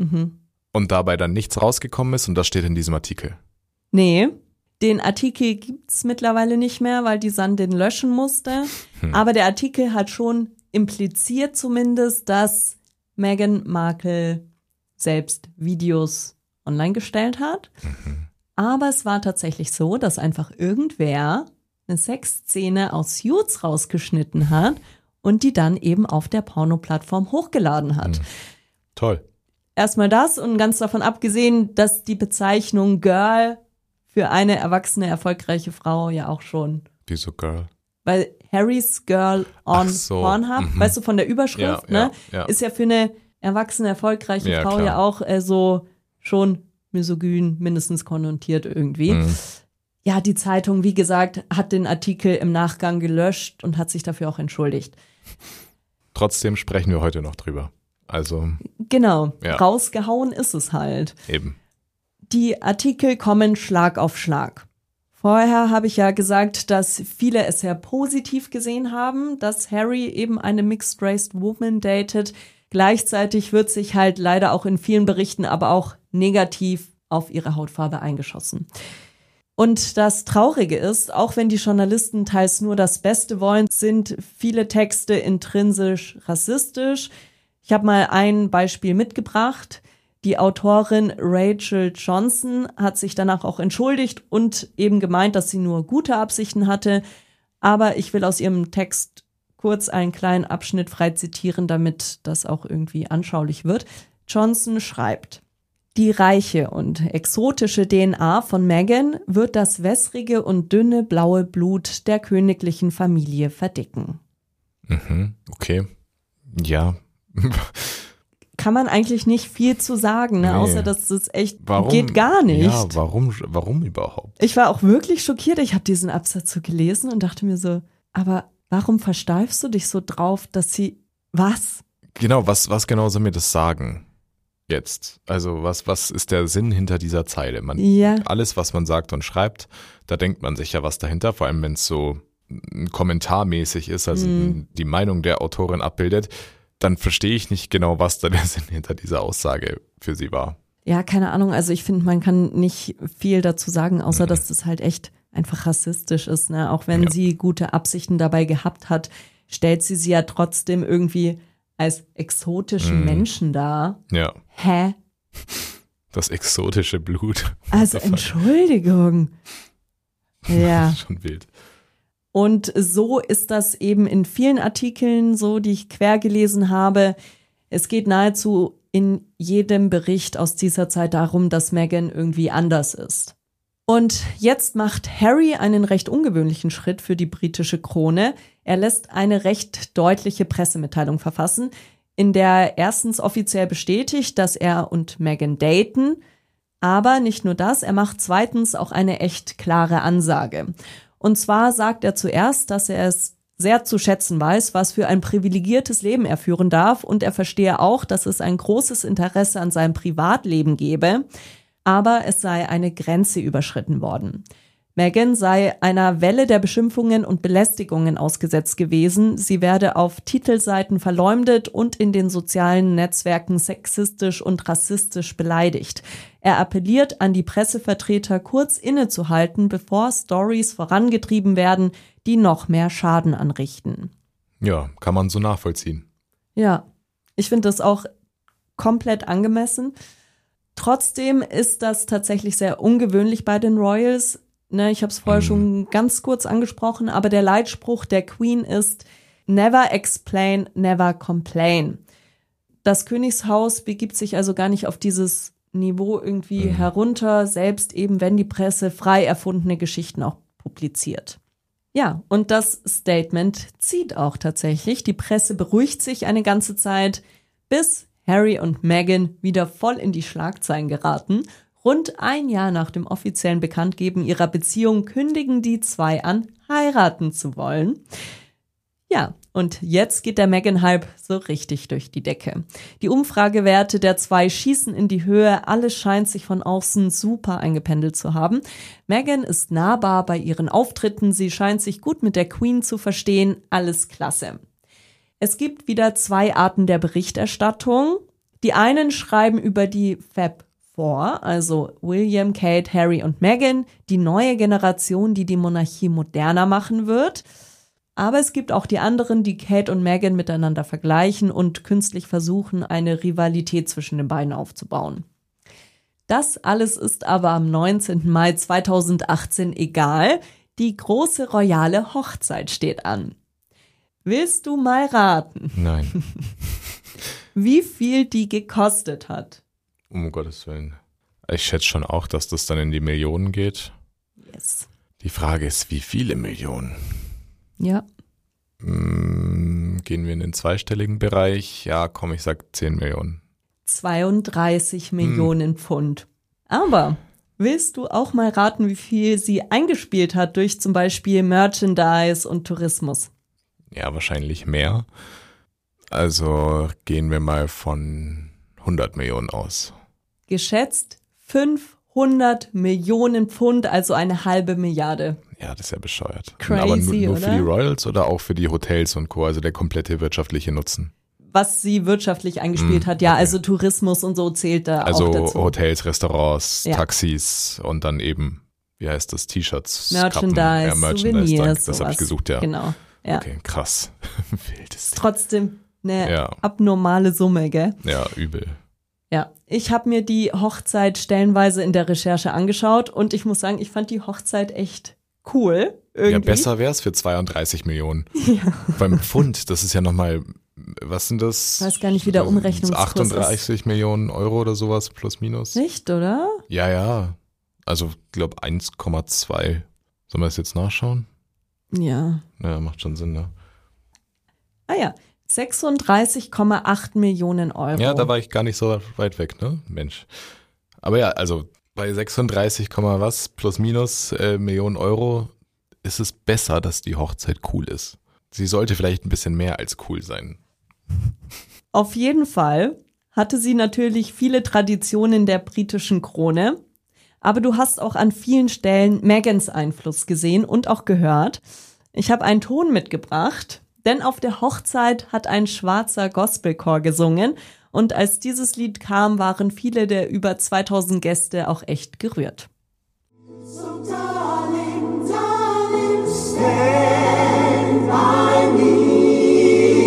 und dabei dann nichts rausgekommen ist und das steht in diesem Artikel. Nee, den Artikel gibt's mittlerweile nicht mehr, weil die Sun den löschen musste. Aber der Artikel hat schon impliziert zumindest, dass Meghan Markle selbst Videos online gestellt hat. Aber es war tatsächlich so, dass einfach irgendwer eine Sexszene aus Suits rausgeschnitten hat und die dann eben auf der Porno-Plattform hochgeladen hat. Toll. Erstmal das und ganz davon abgesehen, dass die Bezeichnung Girl für eine erwachsene, erfolgreiche Frau ja auch schon. Wieso Girl? Weil Harry's Girl on Pornhub, weißt du, von der Überschrift, Ja, ne? ja. Ist ja für eine erwachsene, erfolgreiche Ja, Frau klar. ja auch so schon misogyn, mindestens konnotiert irgendwie. Ja, die Zeitung, wie gesagt, hat den Artikel im Nachgang gelöscht und hat sich dafür auch entschuldigt. Trotzdem sprechen wir heute noch drüber. Also Genau, Ja. rausgehauen ist es halt. eben. Die Artikel kommen Schlag auf Schlag. Vorher habe ich ja gesagt, dass viele es sehr positiv gesehen haben, dass Harry eben eine Mixed-Raced Woman datet. Gleichzeitig wird sich halt leider auch in vielen Berichten aber auch negativ auf ihre Hautfarbe eingeschossen. Und das Traurige ist, auch wenn die Journalisten teils nur das Beste wollen, sind viele Texte intrinsisch rassistisch. Ich habe mal ein Beispiel mitgebracht. Die Autorin Rachel Johnson hat sich danach auch entschuldigt und eben gemeint, dass sie nur gute Absichten hatte. Aber ich will aus ihrem Text kurz einen kleinen Abschnitt frei zitieren, damit das auch irgendwie anschaulich wird. Johnson schreibt: Die reiche und exotische DNA von Meghan wird das wässrige und dünne blaue Blut der königlichen Familie verdicken. Okay. Ja. Kann man eigentlich nicht viel zu sagen, ne? Nee. Außer dass das echt Warum? geht gar nicht. Ja, warum überhaupt? Ich war auch wirklich schockiert. Ich habe diesen Absatz so gelesen und dachte mir so, aber warum versteifst du dich so drauf, dass sie, was? Genau, was genau soll mir das sagen? Jetzt. Also was ist der Sinn hinter dieser Zeile? Ja. Alles, was man sagt und schreibt, da denkt man sich ja was dahinter, vor allem wenn es so kommentarmäßig ist, also die Meinung der Autorin abbildet, dann verstehe ich nicht genau, was da der Sinn hinter dieser Aussage für sie war. Ja, keine Ahnung. Also ich finde, man kann nicht viel dazu sagen, außer dass das halt echt einfach rassistisch ist, ne? Auch wenn sie gute Absichten dabei gehabt hat, stellt sie ja trotzdem irgendwie als exotischen Menschen dar. Ja. Hä? Das exotische Blut. Also Entschuldigung. Ja. Schon wild. Und so ist das eben in vielen Artikeln so, die ich quer gelesen habe. Es geht nahezu in jedem Bericht aus dieser Zeit darum, dass Meghan irgendwie anders ist. Und jetzt macht Harry einen recht ungewöhnlichen Schritt für die britische Krone. Er lässt eine recht deutliche Pressemitteilung verfassen, in der erstens offiziell bestätigt, dass er und Meghan daten. Aber nicht nur das, er macht zweitens auch eine echt klare Ansage. Und zwar sagt er zuerst, dass er es sehr zu schätzen weiß, was für ein privilegiertes Leben er führen darf. Und er verstehe auch, dass es ein großes Interesse an seinem Privatleben gebe. Aber es sei eine Grenze überschritten worden. Meghan sei einer Welle der Beschimpfungen und Belästigungen ausgesetzt gewesen. Sie werde auf Titelseiten verleumdet und in den sozialen Netzwerken sexistisch und rassistisch beleidigt. Er appelliert an die Pressevertreter, kurz innezuhalten, bevor Stories vorangetrieben werden, die noch mehr Schaden anrichten. Ja, kann man so nachvollziehen. Ja, ich finde das auch komplett angemessen. Trotzdem ist das tatsächlich sehr ungewöhnlich bei den Royals. Ich habe es vorher schon ganz kurz angesprochen, aber der Leitspruch der Queen ist Never explain, never complain. Das Königshaus begibt sich also gar nicht auf dieses Niveau irgendwie herunter, selbst eben wenn die Presse frei erfundene Geschichten auch publiziert. Ja, und das Statement zieht auch tatsächlich. Die Presse beruhigt sich eine ganze Zeit, bis Harry und Meghan wieder voll in die Schlagzeilen geraten. Rund ein Jahr nach dem offiziellen Bekanntgeben ihrer Beziehung kündigen die zwei an, heiraten zu wollen. Ja, und jetzt geht der Meghan-Hype so richtig durch die Decke. Die Umfragewerte der zwei schießen in die Höhe, alles scheint sich von außen super eingependelt zu haben. Meghan ist nahbar bei ihren Auftritten, sie scheint sich gut mit der Queen zu verstehen, alles klasse. Es gibt wieder zwei Arten der Berichterstattung. Die einen schreiben über die Fab Four, also William, Kate, Harry und Meghan, die neue Generation, die die Monarchie moderner machen wird. Aber es gibt auch die anderen, die Kate und Meghan miteinander vergleichen und künstlich versuchen, eine Rivalität zwischen den beiden aufzubauen. Das alles ist aber am 19. Mai 2018 egal. Die große royale Hochzeit steht an. Willst du mal raten? Nein. Wie viel die gekostet hat? Um Gottes Willen. Ich schätze schon auch, dass das dann in die Millionen geht. Yes. Die Frage ist, wie viele Millionen? Ja. Gehen wir in den zweistelligen Bereich? Ja, komm, ich sag 10 Millionen. 32 Millionen Pfund. Aber willst du auch mal raten, wie viel sie eingespielt hat durch zum Beispiel Merchandise und Tourismus? Ja, wahrscheinlich mehr. Also gehen wir mal von 100 Millionen aus. Geschätzt 500 Millionen Pfund, also eine halbe Milliarde. Ja, das ist ja bescheuert. Crazy, aber nur oder? Für die Royals oder auch für die Hotels und Co., also der komplette wirtschaftliche Nutzen? Was sie wirtschaft eingespielt hat, ja, okay. Also Tourismus und so zählt da also auch dazu. Also Hotels, Restaurants, Ja. Taxis und dann eben, wie heißt das, T-Shirts, Merchandise, Kappen, ja, Merchandise, Souvenirs, das habe ich sowas. gesucht, ja. Genau, ja. Okay, krass. Wildes Ding. Trotzdem eine Ja. abnormale Summe, gell? Ja, übel. Ja, ich habe mir die Hochzeit stellenweise in der Recherche angeschaut und ich muss sagen, ich fand die Hochzeit echt cool. Irgendwie. Ja, besser wär's für 32 Millionen. Ja. Beim Pfund, das ist ja nochmal, was sind das? Ich weiß gar nicht, wie der Umrechnungskurs 38 Millionen Euro oder sowas, plus minus. Nicht, oder? Ja, ja. Also, ich glaube 1,2. Sollen wir das jetzt nachschauen? Ja. Ja, macht schon Sinn, ne? Ah ja, 36,8 Millionen Euro. Ja, da war ich gar nicht so weit weg, ne? Mensch. Aber ja, also bei 36, was plus minus Millionen Euro ist es besser, dass die Hochzeit cool ist. Sie sollte vielleicht ein bisschen mehr als cool sein. Auf jeden Fall hatte sie natürlich viele Traditionen der britischen Krone. Aber du hast auch an vielen Stellen Meghans Einfluss gesehen und auch gehört. Ich habe einen Ton mitgebracht, denn auf der Hochzeit hat ein schwarzer Gospelchor gesungen. Und als dieses Lied kam, waren viele der über 2000 Gäste auch echt gerührt. So darling, darling, stand by me.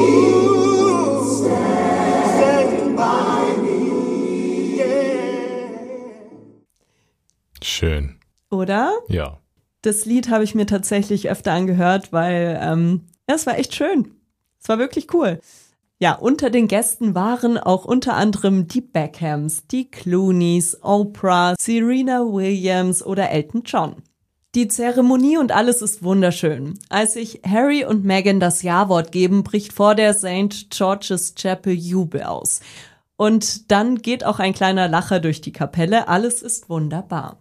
Stand by me, yeah. Schön. Oder? Ja. Das Lied habe ich mir tatsächlich öfter angehört, weil es war echt schön. Es war wirklich cool. Ja, unter den Gästen waren auch unter anderem die Beckhams, die Clooneys, Oprah, Serena Williams oder Elton John. Die Zeremonie und alles ist wunderschön. Als sich Harry und Meghan das Ja-Wort geben, bricht vor der St. George's Chapel Jubel aus. Und dann geht auch ein kleiner Lacher durch die Kapelle. Alles ist wunderbar.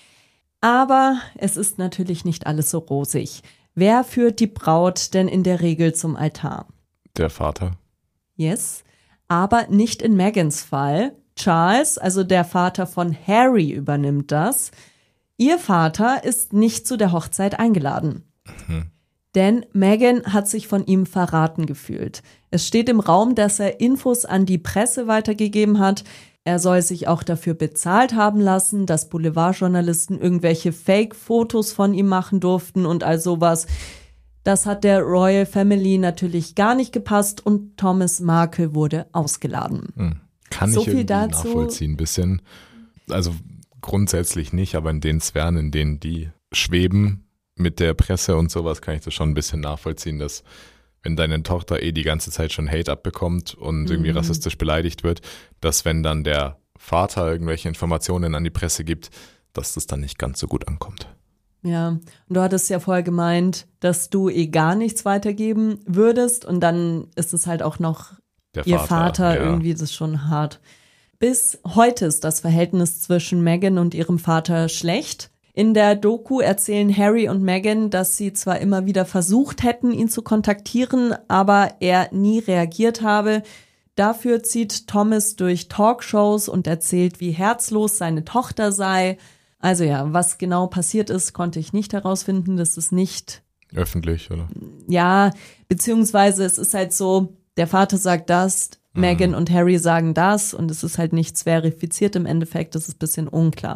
Aber es ist natürlich nicht alles so rosig. Wer führt die Braut denn in der Regel zum Altar? Der Vater. Yes, aber nicht in Meghans Fall. Charles, also der Vater von Harry, übernimmt das. Ihr Vater ist nicht zu der Hochzeit eingeladen. Denn Meghan hat sich von ihm verraten gefühlt. Es steht im Raum, dass er Infos an die Presse weitergegeben hat. Er soll sich auch dafür bezahlt haben lassen, dass Boulevardjournalisten irgendwelche Fake-Fotos von ihm machen durften und all sowas. Das hat der Royal Family natürlich gar nicht gepasst und Thomas Markle wurde ausgeladen. Kann So ich viel irgendwie dazu. nachvollziehen, ein bisschen. Also grundsätzlich nicht, aber in den Sphären, in denen die schweben mit der Presse und sowas, kann ich das schon ein bisschen nachvollziehen, dass wenn deine Tochter die ganze Zeit schon Hate abbekommt und irgendwie rassistisch beleidigt wird, dass wenn dann der Vater irgendwelche Informationen an die Presse gibt, dass das dann nicht ganz so gut ankommt. Ja, und du hattest ja vorher gemeint, dass du gar nichts weitergeben würdest und dann ist es halt auch noch Der ihr Vater, ja. irgendwie, das ist schon hart. Bis heute ist das Verhältnis zwischen Meghan und ihrem Vater schlecht. In der Doku erzählen Harry und Meghan, dass sie zwar immer wieder versucht hätten, ihn zu kontaktieren, aber er nie reagiert habe. Dafür zieht Thomas durch Talkshows und erzählt, wie herzlos seine Tochter sei. Also ja, was genau passiert ist, konnte ich nicht herausfinden. Das ist nicht, Öffentlich, oder? ja, beziehungsweise es ist halt so, der Vater sagt das, Meghan und Harry sagen das und es ist halt nichts verifiziert im Endeffekt, das ist ein bisschen unklar.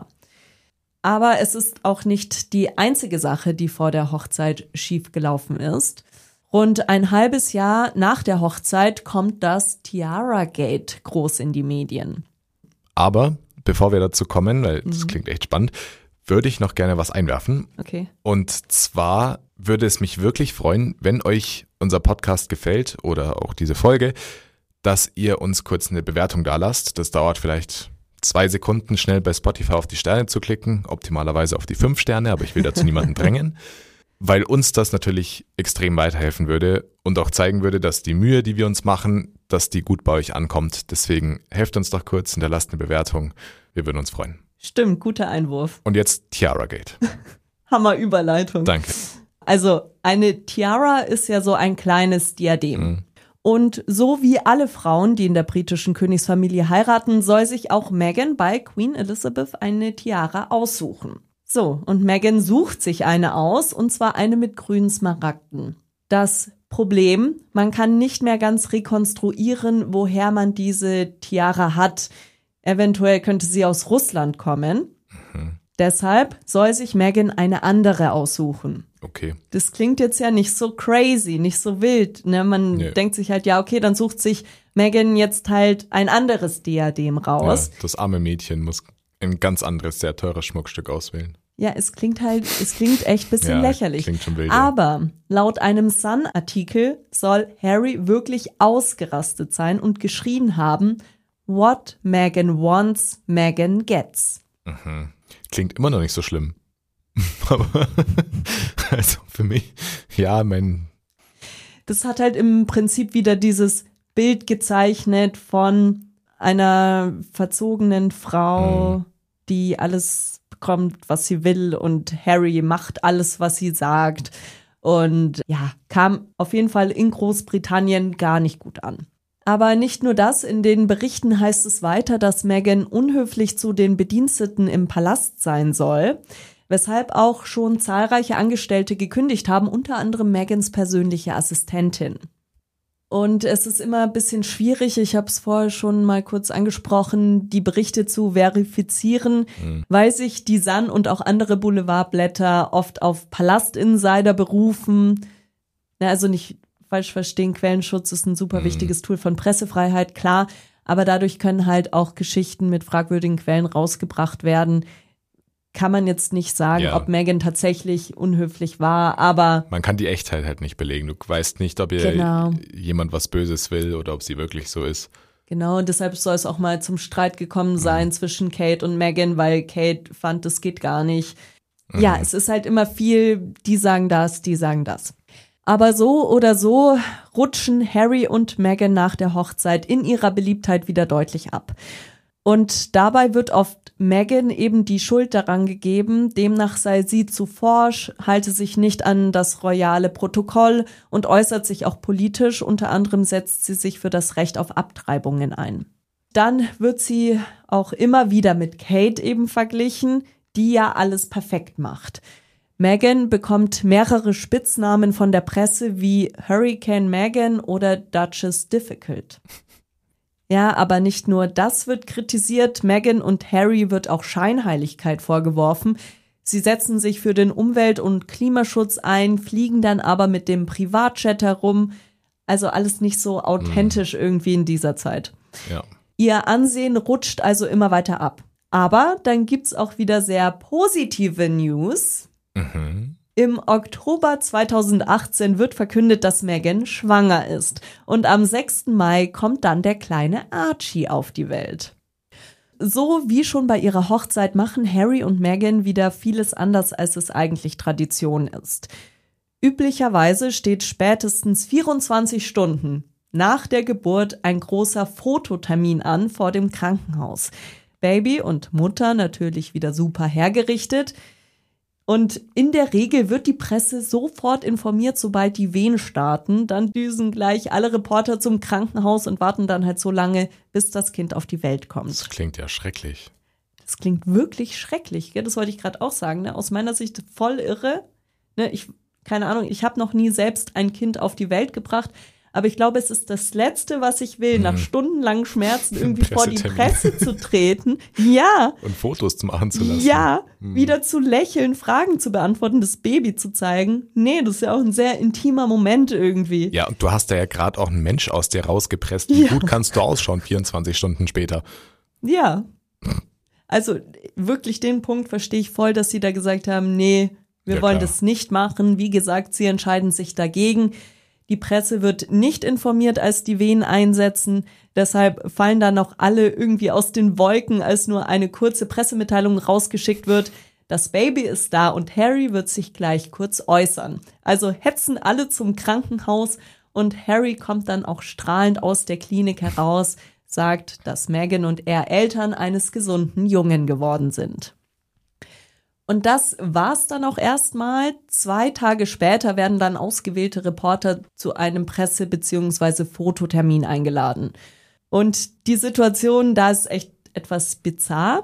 Aber es ist auch nicht die einzige Sache, die vor der Hochzeit schiefgelaufen ist. Rund ein halbes Jahr nach der Hochzeit kommt das Tiara-Gate groß in die Medien. Aber bevor wir dazu kommen, weil das klingt echt spannend, würde ich noch gerne was einwerfen. Okay. Und zwar würde es mich wirklich freuen, wenn euch unser Podcast gefällt oder auch diese Folge, dass ihr uns kurz eine Bewertung dalasst. Das dauert vielleicht 2 Sekunden, schnell bei Spotify auf die Sterne zu klicken, optimalerweise auf die 5 Sterne, aber ich will dazu niemanden drängen, weil uns das natürlich extrem weiterhelfen würde und auch zeigen würde, dass die Mühe, die wir uns machen, dass die gut bei euch ankommt. Deswegen helft uns doch kurz, hinterlasst eine Bewertung, wir würden uns freuen. Stimmt, guter Einwurf. Und jetzt Tiara-Gate. Hammer Überleitung. Danke. Also eine Tiara ist ja so ein kleines Diadem. Und so wie alle Frauen, die in der britischen Königsfamilie heiraten, soll sich auch Meghan bei Queen Elizabeth eine Tiara aussuchen. So, und Meghan sucht sich eine aus, und zwar eine mit grünen Smaragden. Das Problem, man kann nicht mehr ganz rekonstruieren, woher man diese Tiara hat. Eventuell könnte sie aus Russland kommen. Deshalb soll sich Meghan eine andere aussuchen. Okay. Das klingt jetzt ja nicht so crazy, nicht so wild. Ne? Man denkt sich halt, ja, okay, dann sucht sich Meghan jetzt halt ein anderes Diadem raus. Ja, das arme Mädchen muss ein ganz anderes, sehr teures Schmuckstück auswählen. Ja, es klingt echt ein bisschen lächerlich. Klingt schon wild. Aber laut einem Sun-Artikel soll Harry wirklich ausgerastet sein und geschrien haben, "What Meghan wants, Meghan gets." Klingt immer noch nicht so schlimm. Aber also für mich, ja, Das hat halt im Prinzip wieder dieses Bild gezeichnet von einer verzogenen Frau, die alles bekommt, was sie will, und Harry macht alles, was sie sagt. Und ja, kam auf jeden Fall in Großbritannien gar nicht gut an. Aber nicht nur das, in den Berichten heißt es weiter, dass Meghan unhöflich zu den Bediensteten im Palast sein soll, weshalb auch schon zahlreiche Angestellte gekündigt haben, unter anderem Meghans persönliche Assistentin. Und es ist immer ein bisschen schwierig, ich habe es vorher schon mal kurz angesprochen, die Berichte zu verifizieren, weil sich die Sun und auch andere Boulevardblätter oft auf Palastinsider berufen. Na, also nicht falsch verstehen, Quellenschutz ist ein super wichtiges Tool von Pressefreiheit, klar, aber dadurch können halt auch Geschichten mit fragwürdigen Quellen rausgebracht werden. Kann man jetzt nicht sagen, ob Meghan tatsächlich unhöflich war, aber man kann die Echtheit halt nicht belegen. Du weißt nicht, ob ihr jemand was Böses will oder ob sie wirklich so ist. Genau, und deshalb soll es auch mal zum Streit gekommen sein zwischen Kate und Meghan, weil Kate fand, das geht gar nicht. Ja, es ist halt immer viel, die sagen das, die sagen das. Aber so oder so rutschen Harry und Meghan nach der Hochzeit in ihrer Beliebtheit wieder deutlich ab. Und dabei wird oft Meghan eben die Schuld daran gegeben, demnach sei sie zu forsch, halte sich nicht an das royale Protokoll und äußert sich auch politisch. Unter anderem setzt sie sich für das Recht auf Abtreibungen ein. Dann wird sie auch immer wieder mit Kate eben verglichen, die ja alles perfekt macht. Meghan bekommt mehrere Spitznamen von der Presse wie Hurricane Meghan oder Duchess Difficult. Ja, aber nicht nur das wird kritisiert, Meghan und Harry wird auch Scheinheiligkeit vorgeworfen. Sie setzen sich für den Umwelt- und Klimaschutz ein, fliegen dann aber mit dem Privatjet herum. Also alles nicht so authentisch irgendwie in dieser Zeit. Ja. Ihr Ansehen rutscht also immer weiter ab. Aber dann gibt's auch wieder sehr positive News. Im Oktober 2018 wird verkündet, dass Meghan schwanger ist. Und am 6. Mai kommt dann der kleine Archie auf die Welt. So wie schon bei ihrer Hochzeit machen Harry und Meghan wieder vieles anders, als es eigentlich Tradition ist. Üblicherweise steht spätestens 24 Stunden nach der Geburt ein großer Fototermin an vor dem Krankenhaus. Baby und Mutter natürlich wieder super hergerichtet. Und in der Regel wird die Presse sofort informiert, sobald die Wehen starten. Dann düsen gleich alle Reporter zum Krankenhaus und warten dann halt so lange, bis das Kind auf die Welt kommt. Das klingt ja schrecklich. Das klingt wirklich schrecklich, gell? Das wollte ich gerade auch sagen. Ne? Aus meiner Sicht voll irre. Ne? Keine Ahnung, ich habe noch nie selbst ein Kind auf die Welt gebracht. Aber ich glaube, es ist das Letzte, was ich will, nach stundenlangen Schmerzen irgendwie vor die Presse zu treten. Ja. Und Fotos machen zu lassen. Ja, wieder zu lächeln, Fragen zu beantworten, das Baby zu zeigen. Nee, das ist ja auch ein sehr intimer Moment irgendwie. Ja, und du hast da ja gerade auch einen Mensch aus dir rausgepresst. Wie gut kannst du ausschauen 24 Stunden später? Ja. Also wirklich den Punkt verstehe ich voll, dass sie da gesagt haben, nee, wir wollen das nicht machen. Wie gesagt, sie entscheiden sich dagegen. Die Presse wird nicht informiert, als die Wehen einsetzen. Deshalb fallen dann noch alle irgendwie aus den Wolken, als nur eine kurze Pressemitteilung rausgeschickt wird. Das Baby ist da und Harry wird sich gleich kurz äußern. Also hetzen alle zum Krankenhaus und Harry kommt dann auch strahlend aus der Klinik heraus, sagt, dass Meghan und er Eltern eines gesunden Jungen geworden sind. Und das war's dann auch erstmal. 2 Tage später werden dann ausgewählte Reporter zu einem Presse- bzw. Fototermin eingeladen. Und die Situation, da ist echt etwas bizarr.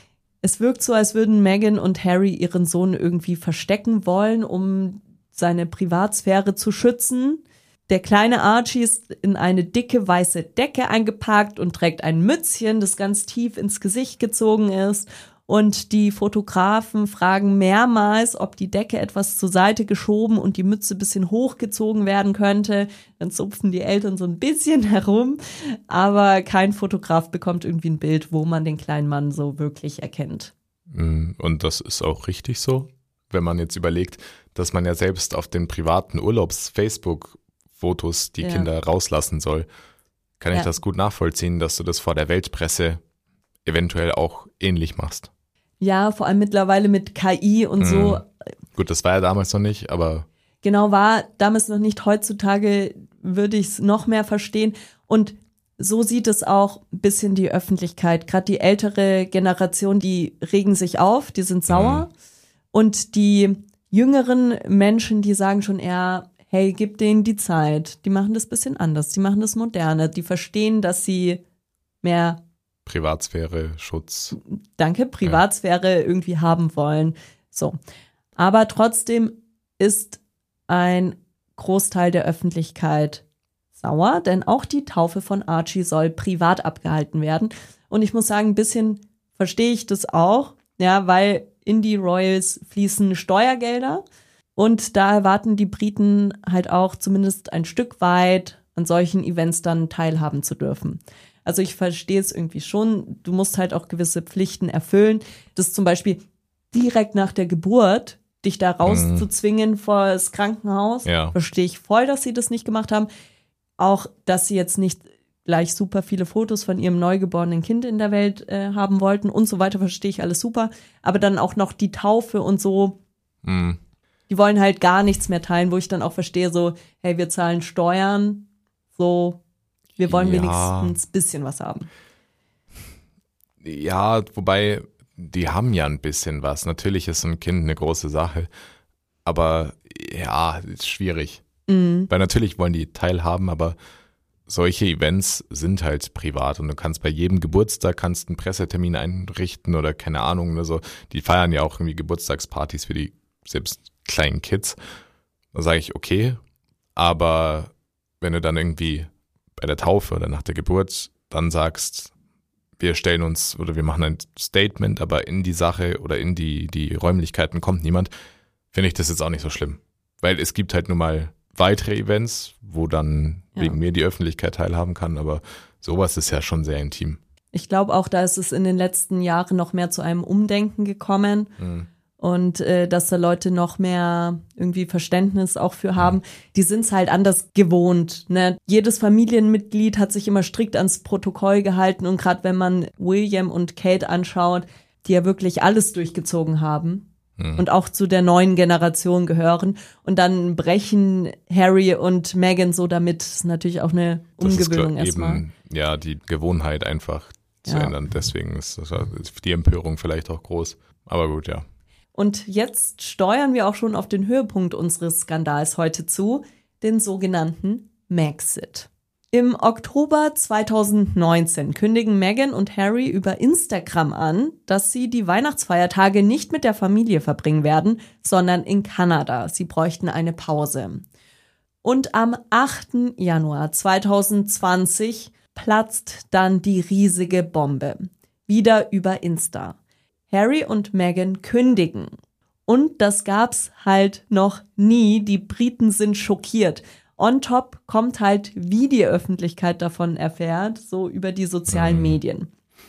Es wirkt so, als würden Meghan und Harry ihren Sohn irgendwie verstecken wollen, um seine Privatsphäre zu schützen. Der kleine Archie ist in eine dicke weiße Decke eingepackt und trägt ein Mützchen, das ganz tief ins Gesicht gezogen ist. Und die Fotografen fragen mehrmals, ob die Decke etwas zur Seite geschoben und die Mütze ein bisschen hochgezogen werden könnte. Dann zupfen die Eltern so ein bisschen herum, aber kein Fotograf bekommt irgendwie ein Bild, wo man den kleinen Mann so wirklich erkennt. Und das ist auch richtig so, wenn man jetzt überlegt, dass man ja selbst auf den privaten Urlaubs-Facebook-Fotos die Kinder rauslassen soll. Kann ich das gut nachvollziehen, dass du das vor der Weltpresse eventuell auch ähnlich machst. Ja, vor allem mittlerweile mit KI und so. Gut, das war ja damals noch nicht, aber... Genau, war damals noch nicht. Heutzutage würde ich es noch mehr verstehen. Und so sieht es auch ein bisschen die Öffentlichkeit. Gerade die ältere Generation, die regen sich auf, die sind sauer. Und die jüngeren Menschen, die sagen schon eher, hey, gib denen die Zeit. Die machen das ein bisschen anders, die machen das moderner. Die verstehen, dass sie mehr Privatsphäre, Schutz. Danke, Privatsphäre irgendwie haben wollen. So. Aber trotzdem ist ein Großteil der Öffentlichkeit sauer, denn auch die Taufe von Archie soll privat abgehalten werden. Und ich muss sagen, ein bisschen verstehe ich das auch, ja, weil in die Royals fließen Steuergelder und da erwarten die Briten halt auch zumindest ein Stück weit an solchen Events dann teilhaben zu dürfen. Also ich verstehe es irgendwie schon, du musst halt auch gewisse Pflichten erfüllen. Das zum Beispiel direkt nach der Geburt, dich da rauszuzwingen vor das Krankenhaus, verstehe ich voll, dass sie das nicht gemacht haben. Auch, dass sie jetzt nicht gleich super viele Fotos von ihrem neugeborenen Kind in der Welt haben wollten und so weiter, verstehe ich alles super. Aber dann auch noch die Taufe und so, die wollen halt gar nichts mehr teilen, wo ich dann auch verstehe, so, hey, wir zahlen Steuern, so, wir wollen wenigstens ein bisschen was haben. Ja, wobei, die haben ja ein bisschen was. Natürlich ist so ein Kind eine große Sache, aber ja, ist schwierig. Weil natürlich wollen die teilhaben, aber solche Events sind halt privat und du kannst bei jedem Geburtstag einen Pressetermin einrichten oder keine Ahnung oder so. Die feiern ja auch irgendwie Geburtstagspartys für die selbst kleinen Kids. Da sage ich, okay, aber wenn du dann irgendwie bei der Taufe oder nach der Geburt dann sagst, wir stellen uns oder wir machen ein Statement, aber in die Sache oder in die Räumlichkeiten kommt niemand, finde ich das jetzt auch nicht so schlimm. Weil es gibt halt nun mal weitere Events, wo dann wegen mir die Öffentlichkeit teilhaben kann, aber sowas ist ja schon sehr intim. Ich glaube auch, da ist es in den letzten Jahren noch mehr zu einem Umdenken gekommen und dass da Leute noch mehr irgendwie Verständnis auch für haben. Die sind es halt anders gewohnt. Ne? Jedes Familienmitglied hat sich immer strikt ans Protokoll gehalten und gerade wenn man William und Kate anschaut, die ja wirklich alles durchgezogen haben, und auch zu der neuen Generation gehören. Und dann brechen Harry und Meghan so damit. Das ist natürlich auch eine Umgewöhnung erstmal. Ja, die Gewohnheit einfach zu ändern. Deswegen ist die Empörung vielleicht auch groß. Aber gut, ja. Und jetzt steuern wir auch schon auf den Höhepunkt unseres Skandals heute zu, den sogenannten Megxit. Im Oktober 2019 kündigen Meghan und Harry über Instagram an, dass sie die Weihnachtsfeiertage nicht mit der Familie verbringen werden, sondern in Kanada. Sie bräuchten eine Pause. Und am 8. Januar 2020 platzt dann die riesige Bombe. Wieder über Insta. Harry und Meghan kündigen. Und das gab's halt noch nie. Die Briten sind schockiert. On top kommt halt, wie die Öffentlichkeit davon erfährt, so über die sozialen Medien.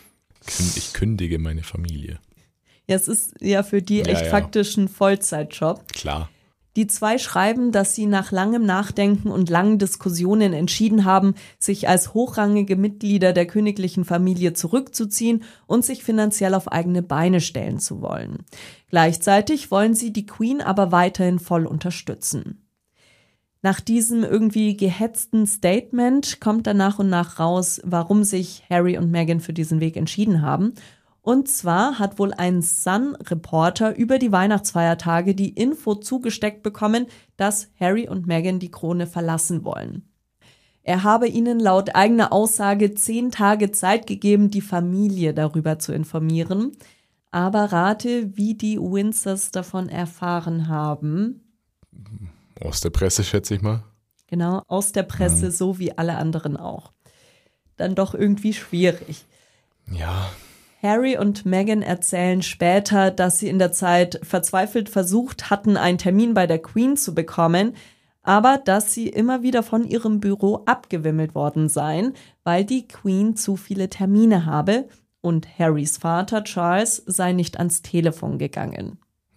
Ich kündige meine Familie. Ja, es ist ja für die echt faktisch ein Vollzeitjob. Klar. Die zwei schreiben, dass sie nach langem Nachdenken und langen Diskussionen entschieden haben, sich als hochrangige Mitglieder der königlichen Familie zurückzuziehen und sich finanziell auf eigene Beine stellen zu wollen. Gleichzeitig wollen sie die Queen aber weiterhin voll unterstützen. Nach diesem irgendwie gehetzten Statement kommt dann nach und nach raus, warum sich Harry und Meghan für diesen Weg entschieden haben. Und zwar hat wohl ein Sun-Reporter über die Weihnachtsfeiertage die Info zugesteckt bekommen, dass Harry und Meghan die Krone verlassen wollen. Er habe ihnen laut eigener Aussage 10 Tage Zeit gegeben, die Familie darüber zu informieren. Aber rate, wie die Windsors davon erfahren haben. Aus der Presse, schätze ich mal. Genau, aus der Presse, so wie alle anderen auch. Dann doch irgendwie schwierig. Ja. Harry und Meghan erzählen später, dass sie in der Zeit verzweifelt versucht hatten, einen Termin bei der Queen zu bekommen, aber dass sie immer wieder von ihrem Büro abgewimmelt worden seien, weil die Queen zu viele Termine habe und Harrys Vater Charles sei nicht ans Telefon gegangen.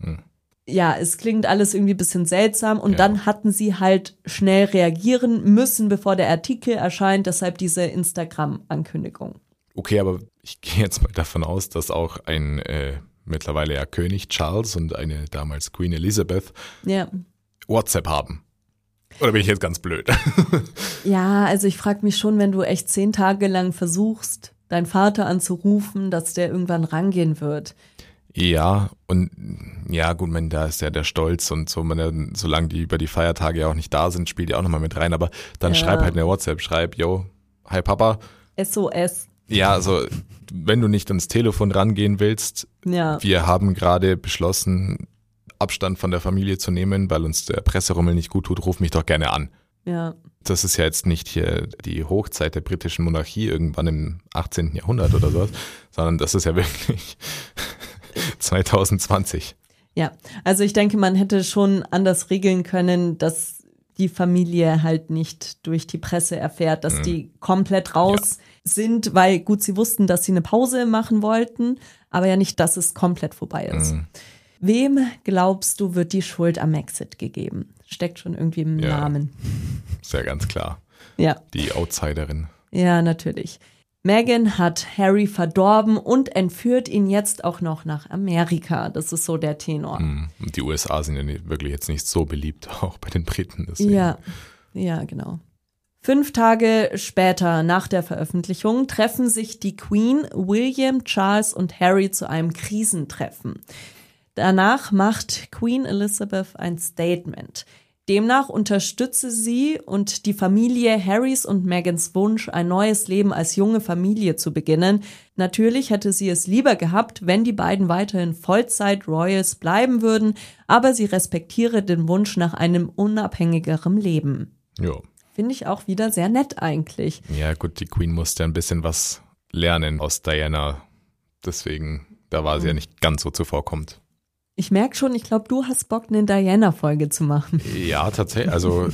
Ja, es klingt alles irgendwie ein bisschen seltsam und dann hatten sie halt schnell reagieren müssen, bevor der Artikel erscheint, deshalb diese Instagram-Ankündigung. Okay, aber ich gehe jetzt mal davon aus, dass auch ein mittlerweile ja König Charles und eine damals Queen Elizabeth WhatsApp haben. Oder bin ich jetzt ganz blöd? Ja, also ich frage mich schon, wenn du echt 10 Tage lang versuchst, deinen Vater anzurufen, dass der irgendwann rangehen wird. Ja, und ja gut, da ist ja der Stolz und so, solange die über die Feiertage ja auch nicht da sind, spielt die auch nochmal mit rein, aber dann schreib halt eine WhatsApp, yo, hi Papa. SOS. Ja, also wenn du nicht ans Telefon rangehen willst, wir haben gerade beschlossen, Abstand von der Familie zu nehmen, weil uns der Presserummel nicht gut tut, ruf mich doch gerne an. Ja. Das ist ja jetzt nicht hier die Hochzeit der britischen Monarchie irgendwann im 18. Jahrhundert oder sowas, sondern das ist ja wirklich 2020. Ja, also ich denke, man hätte schon anders regeln können, dass die Familie halt nicht durch die Presse erfährt, dass die komplett raus sind, weil gut, sie wussten, dass sie eine Pause machen wollten, aber ja nicht, dass es komplett vorbei ist. Wem glaubst du, wird die Schuld am Megxit gegeben? Steckt schon irgendwie im Namen. Ist ja ganz klar. Ja. Die Outsiderin. Ja, natürlich. Meghan hat Harry verdorben und entführt ihn jetzt auch noch nach Amerika. Das ist so der Tenor. Und die USA sind ja wirklich jetzt nicht so beliebt, auch bei den Briten. Deswegen. Ja, genau. 5 Tage später nach der Veröffentlichung treffen sich die Queen, William, Charles und Harry zu einem Krisentreffen. Danach macht Queen Elizabeth ein Statement. Demnach unterstütze sie und die Familie Harrys und Meghans Wunsch, ein neues Leben als junge Familie zu beginnen. Natürlich hätte sie es lieber gehabt, wenn die beiden weiterhin Vollzeit-Royals bleiben würden, aber sie respektiere den Wunsch nach einem unabhängigeren Leben. Ja. Finde ich auch wieder sehr nett eigentlich. Ja gut, die Queen musste ein bisschen was lernen aus Diana. Deswegen, da war sie ja nicht ganz so zuvorkommend. Ich merke schon, ich glaube, du hast Bock, eine Diana-Folge zu machen. Ja, tatsächlich. Also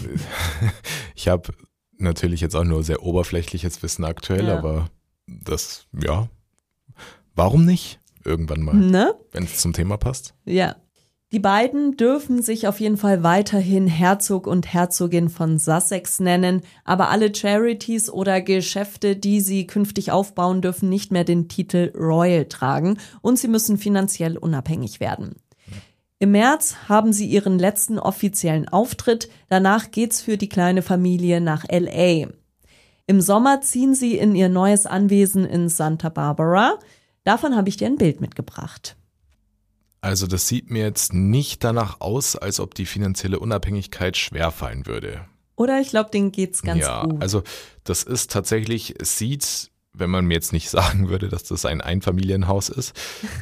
ich habe natürlich jetzt auch nur sehr oberflächliches Wissen aktuell, aber das, ja, warum nicht? Irgendwann mal, Ne? wenn es zum Thema passt. Ja. Die beiden dürfen sich auf jeden Fall weiterhin Herzog und Herzogin von Sussex nennen, aber alle Charities oder Geschäfte, die sie künftig aufbauen, dürfen nicht mehr den Titel Royal tragen und sie müssen finanziell unabhängig werden. Im März haben sie ihren letzten offiziellen Auftritt, danach geht's für die kleine Familie nach LA. Im Sommer ziehen sie in ihr neues Anwesen in Santa Barbara. Davon habe ich dir ein Bild mitgebracht. Also das sieht mir jetzt nicht danach aus, als ob die finanzielle Unabhängigkeit schwerfallen würde. Oder ich glaube, denen geht's ganz gut. Ja, also das ist tatsächlich, es sieht, wenn man mir jetzt nicht sagen würde, dass das ein Einfamilienhaus ist,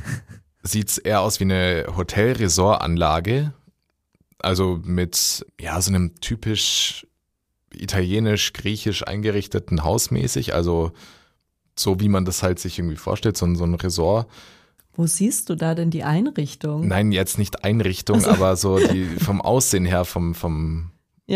sieht es eher aus wie eine Hotel-Resort-Anlage. Also mit ja so einem typisch italienisch-griechisch eingerichteten Haus mäßig. Also so wie man das halt sich irgendwie vorstellt, so ein Resort. Wo siehst du da denn die Einrichtung? Nein, jetzt nicht Einrichtung, aber so die vom Aussehen her, von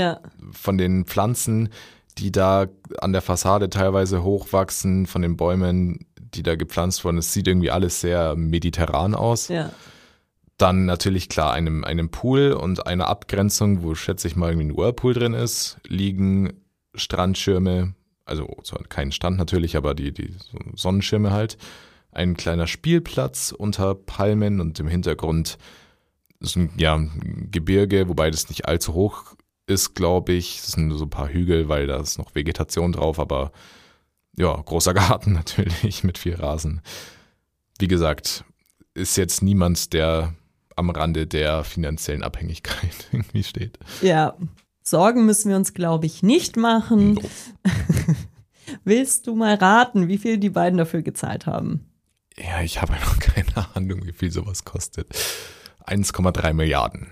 den Pflanzen, die da an der Fassade teilweise hochwachsen, von den Bäumen, die da gepflanzt wurden. Es sieht irgendwie alles sehr mediterran aus. Ja. Dann natürlich klar einem Pool und einer Abgrenzung, wo schätze ich mal irgendwie ein Whirlpool drin ist, liegen Strandschirme, also kein Strand natürlich, aber die Sonnenschirme halt. Ein kleiner Spielplatz unter Palmen und im Hintergrund ist ein Gebirge, wobei das nicht allzu hoch ist, glaube ich. Es sind nur so ein paar Hügel, weil da ist noch Vegetation drauf, aber ja, großer Garten natürlich mit viel Rasen. Wie gesagt, ist jetzt niemand, der am Rande der finanziellen Abhängigkeit irgendwie steht. Ja, Sorgen müssen wir uns, glaube ich, nicht machen. No. Willst du mal raten, wie viel die beiden dafür gezahlt haben? Ja, ich habe noch keine Ahnung, wie viel sowas kostet. 1,3 Milliarden.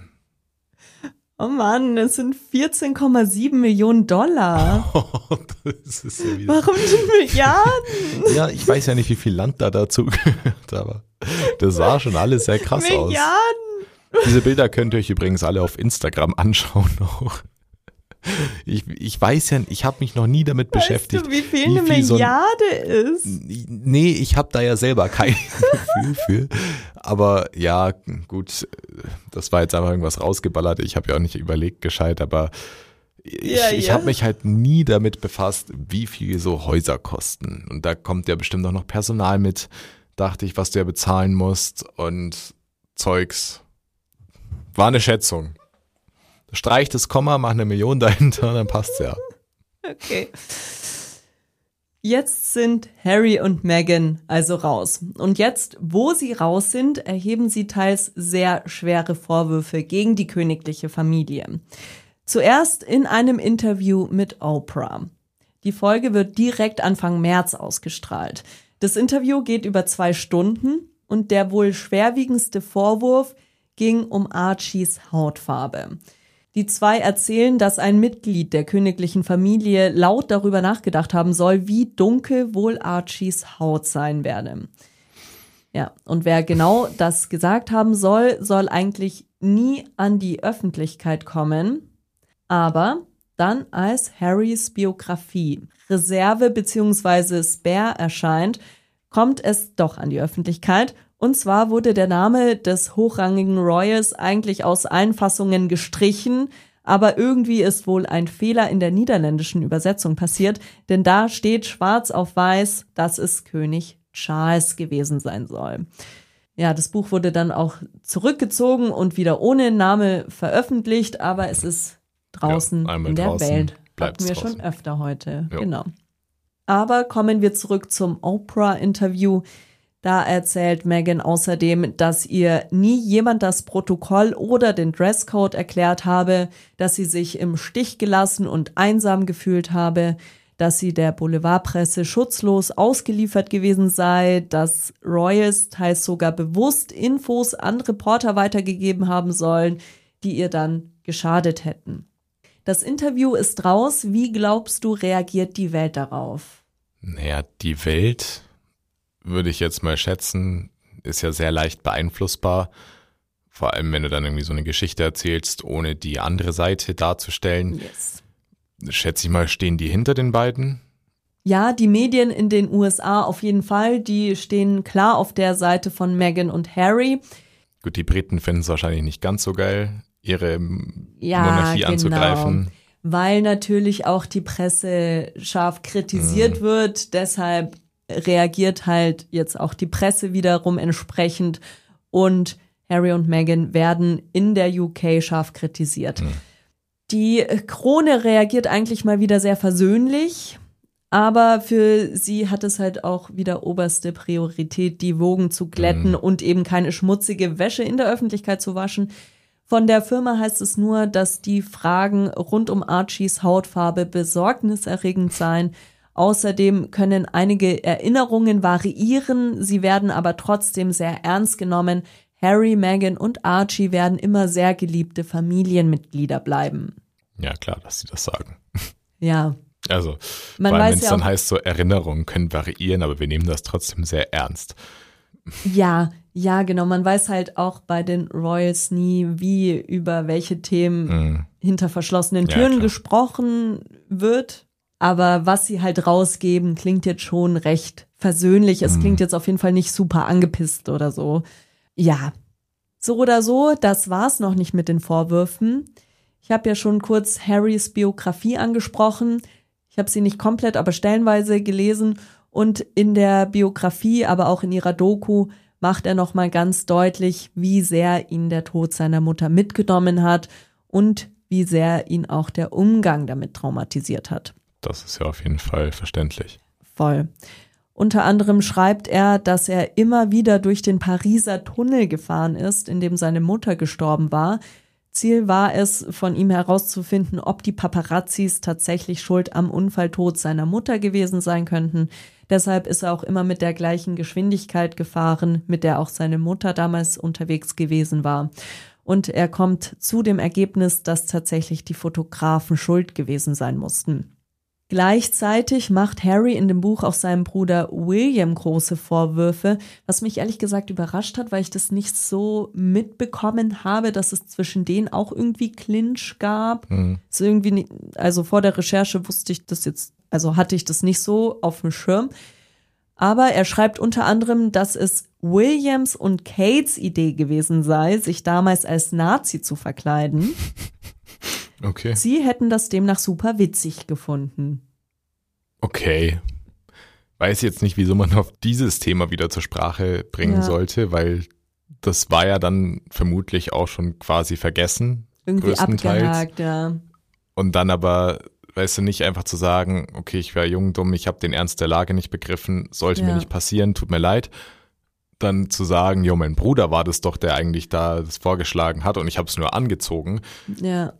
Oh Mann, es sind 14,7 Millionen Dollar. Oh, das ist ja wieder. Warum die Milliarden? Ja, ich weiß ja nicht, wie viel Land da dazu gehört, aber das sah schon alles sehr krass aus. Milliarden? Diese Bilder könnt ihr euch übrigens alle auf Instagram anschauen auch. Ich weiß ja, ich habe mich noch nie damit beschäftigt. Weißt du, wie viel eine Milliarde ist? Nee, ich habe da ja selber kein Gefühl für. Aber ja, gut, das war jetzt einfach irgendwas rausgeballert. Ich habe ja auch nicht überlegt gescheit, aber ich habe mich halt nie damit befasst, wie viel so Häuser kosten. Und da kommt ja bestimmt auch noch Personal mit, dachte ich, was du ja bezahlen musst und Zeugs. War eine Schätzung. Streich das Komma, mach 1 Million dahinter, dann passt's ja. Okay. Jetzt sind Harry und Meghan also raus. Und jetzt, wo sie raus sind, erheben sie teils sehr schwere Vorwürfe gegen die königliche Familie. Zuerst in einem Interview mit Oprah. Die Folge wird direkt Anfang März ausgestrahlt. Das Interview geht über 2 Stunden und der wohl schwerwiegendste Vorwurf ging um Archies Hautfarbe. Die 2 erzählen, dass ein Mitglied der königlichen Familie laut darüber nachgedacht haben soll, wie dunkel wohl Archies Haut sein werde. Ja, und wer genau das gesagt haben soll, soll eigentlich nie an die Öffentlichkeit kommen. Aber dann, als Harrys Biografie Reserve bzw. Spare erscheint, kommt es doch an die Öffentlichkeit. Und zwar wurde der Name des hochrangigen Royals eigentlich aus allen Fassungen gestrichen, Aber irgendwie ist wohl ein Fehler in der niederländischen Übersetzung passiert, denn da steht schwarz auf weiß, dass es König Charles gewesen sein soll. Ja, das Buch wurde dann auch zurückgezogen und wieder ohne Name veröffentlicht, aber es ist draußen in der Welt. Hatten wir schon öfter heute. Jo. Genau. Aber kommen wir zurück zum Oprah-Interview. Da erzählt Meghan außerdem, dass ihr nie jemand das Protokoll oder den Dresscode erklärt habe, dass sie sich im Stich gelassen und einsam gefühlt habe, dass sie der Boulevardpresse schutzlos ausgeliefert gewesen sei, dass Royals teils sogar bewusst Infos an Reporter weitergegeben haben sollen, die ihr dann geschadet hätten. Das Interview ist raus. Wie glaubst du, reagiert die Welt darauf? Naja, die Welt, würde ich jetzt mal schätzen, ist ja sehr leicht beeinflussbar. Vor allem, wenn du dann irgendwie so eine Geschichte erzählst, ohne die andere Seite darzustellen. Yes. Schätze ich mal, stehen die hinter den beiden? Ja, die Medien in den USA auf jeden Fall, die stehen klar auf der Seite von Meghan und Harry. Gut, die Briten finden es wahrscheinlich nicht ganz so geil, ihre Monarchie anzugreifen. Weil natürlich auch die Presse scharf kritisiert wird, deshalb reagiert halt jetzt auch die Presse wiederum entsprechend und Harry und Meghan werden in der UK scharf kritisiert. Die Krone reagiert eigentlich mal wieder sehr versöhnlich, aber für sie hat es halt auch wieder oberste Priorität, die Wogen zu glätten und eben keine schmutzige Wäsche in der Öffentlichkeit zu waschen. Von der Firma heißt es nur, dass die Fragen rund um Archies Hautfarbe besorgniserregend seien. Außerdem können einige Erinnerungen variieren, sie werden aber trotzdem sehr ernst genommen. Harry, Meghan und Archie werden immer sehr geliebte Familienmitglieder bleiben. Ja, klar, dass sie das sagen. Ja. Also, Man weil weiß wenn es ja dann auch, heißt, so Erinnerungen können variieren, aber wir nehmen das trotzdem sehr ernst. Ja, genau. Man weiß halt auch bei den Royals nie, wie über welche Themen hinter verschlossenen Türen gesprochen wird. Aber was sie halt rausgeben, klingt jetzt schon recht versöhnlich. Es klingt jetzt auf jeden Fall nicht super angepisst oder so. Ja, so oder so, das war's noch nicht mit den Vorwürfen. Ich habe ja schon kurz Harrys Biografie angesprochen. Ich habe sie nicht komplett, aber stellenweise gelesen. Und in der Biografie, aber auch in ihrer Doku, macht er nochmal ganz deutlich, wie sehr ihn der Tod seiner Mutter mitgenommen hat und wie sehr ihn auch der Umgang damit traumatisiert hat. Das ist ja auf jeden Fall verständlich. Voll. Unter anderem schreibt er, dass er immer wieder durch den Pariser Tunnel gefahren ist, in dem seine Mutter gestorben war. Ziel war es, von ihm herauszufinden, ob die Paparazzis tatsächlich schuld am Unfalltod seiner Mutter gewesen sein könnten. Deshalb ist er auch immer mit der gleichen Geschwindigkeit gefahren, mit der auch seine Mutter damals unterwegs gewesen war. Und er kommt zu dem Ergebnis, dass tatsächlich die Fotografen schuld gewesen sein mussten. Gleichzeitig macht Harry in dem Buch auch seinem Bruder William große Vorwürfe, was mich ehrlich gesagt überrascht hat, weil ich das nicht so mitbekommen habe, dass es zwischen denen auch irgendwie Clinch gab. So irgendwie nicht, also vor der Recherche wusste ich das jetzt, also hatte ich das nicht so auf dem Schirm. Aber er schreibt unter anderem, dass es Williams und Kates Idee gewesen sei, sich damals als Nazi zu verkleiden. Okay. Sie hätten das demnach super witzig gefunden. Okay. Weiß jetzt nicht, wieso man auf dieses Thema wieder zur Sprache bringen sollte, weil das war ja dann vermutlich auch schon quasi vergessen. Irgendwie größtenteils. abgehakt, ja. Und dann aber, weißt du, nicht einfach zu sagen, okay, ich war jung, dumm, ich habe den Ernst der Lage nicht begriffen, sollte mir nicht passieren, tut mir leid. Dann zu sagen, jo, mein Bruder war das doch, der eigentlich da das vorgeschlagen hat und ich habe es nur angezogen. Ja.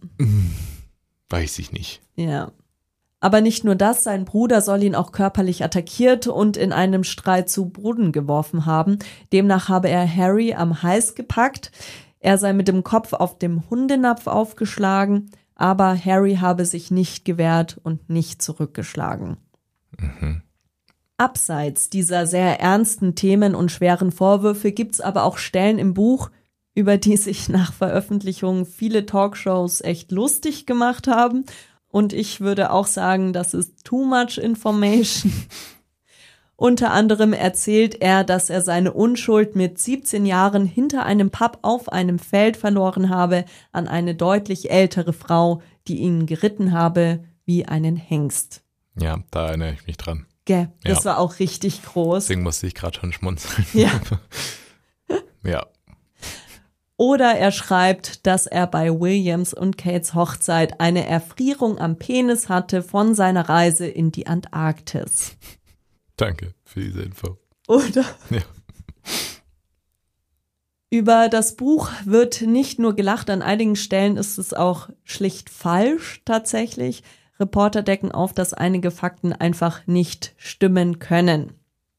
Weiß ich nicht. Ja. Aber nicht nur das, sein Bruder soll ihn auch körperlich attackiert und in einem Streit zu Boden geworfen haben. Demnach habe er Harry am Hals gepackt. Er sei mit dem Kopf auf dem Hundenapf aufgeschlagen, aber Harry habe sich nicht gewehrt und nicht zurückgeschlagen. Abseits dieser sehr ernsten Themen und schweren Vorwürfe gibt's aber auch Stellen im Buch, über die sich nach Veröffentlichung viele Talkshows echt lustig gemacht haben. Und ich würde auch sagen, das ist too much information. Unter anderem erzählt er, dass er seine Unschuld mit 17 Jahren hinter einem Pub auf einem Feld verloren habe an eine deutlich ältere Frau, die ihn geritten habe wie einen Hengst. Ja, da erinnere ich mich dran. Das war auch richtig groß. Deswegen musste ich gerade schon schmunzeln. Ja. Ja. Oder er schreibt, dass er bei Williams und Kates Hochzeit eine Erfrierung am Penis hatte von seiner Reise in die Antarktis. Danke für diese Info. Oder? Ja. Über das Buch wird nicht nur gelacht, an einigen Stellen ist es auch schlicht falsch tatsächlich. Reporter decken auf, dass einige Fakten einfach nicht stimmen können.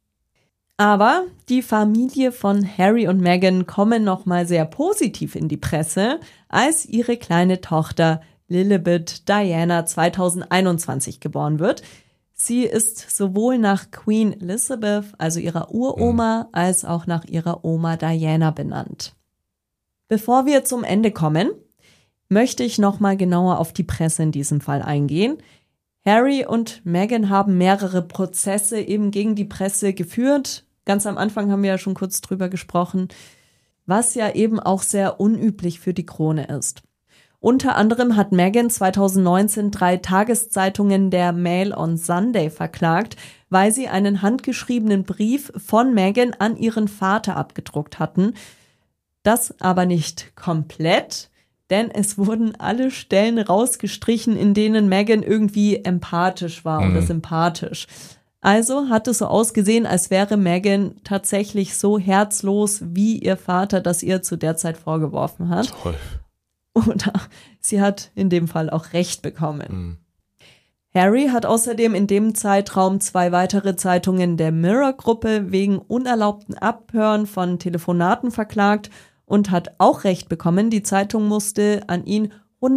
Aber die Familie von Harry und Meghan kommen nochmal sehr positiv in die Presse, als ihre kleine Tochter Lilibet Diana 2021 geboren wird. Sie ist sowohl nach Queen Elizabeth, also ihrer Uroma, als auch nach ihrer Oma Diana benannt. Bevor wir zum Ende kommen, möchte ich nochmal genauer auf die Presse in diesem Fall eingehen. Harry und Meghan haben mehrere Prozesse eben gegen die Presse geführt. Ganz am Anfang haben wir ja schon kurz drüber gesprochen, was ja eben auch sehr unüblich für die Krone ist. Unter anderem hat Meghan 2019 3 Tageszeitungen der Mail on Sunday verklagt, weil sie einen handgeschriebenen Brief von Meghan an ihren Vater abgedruckt hatten. Das aber nicht komplett, denn es wurden alle Stellen rausgestrichen, in denen Meghan irgendwie empathisch war oder sympathisch. Also hat es so ausgesehen, als wäre Meghan tatsächlich so herzlos wie ihr Vater, das ihr zu der Zeit vorgeworfen hat. Toll. Oder sie hat in dem Fall auch Recht bekommen. Harry hat außerdem in dem Zeitraum 2 weitere Zeitungen der Mirror-Gruppe wegen unerlaubten Abhören von Telefonaten verklagt und hat auch Recht bekommen. Die Zeitung musste an ihn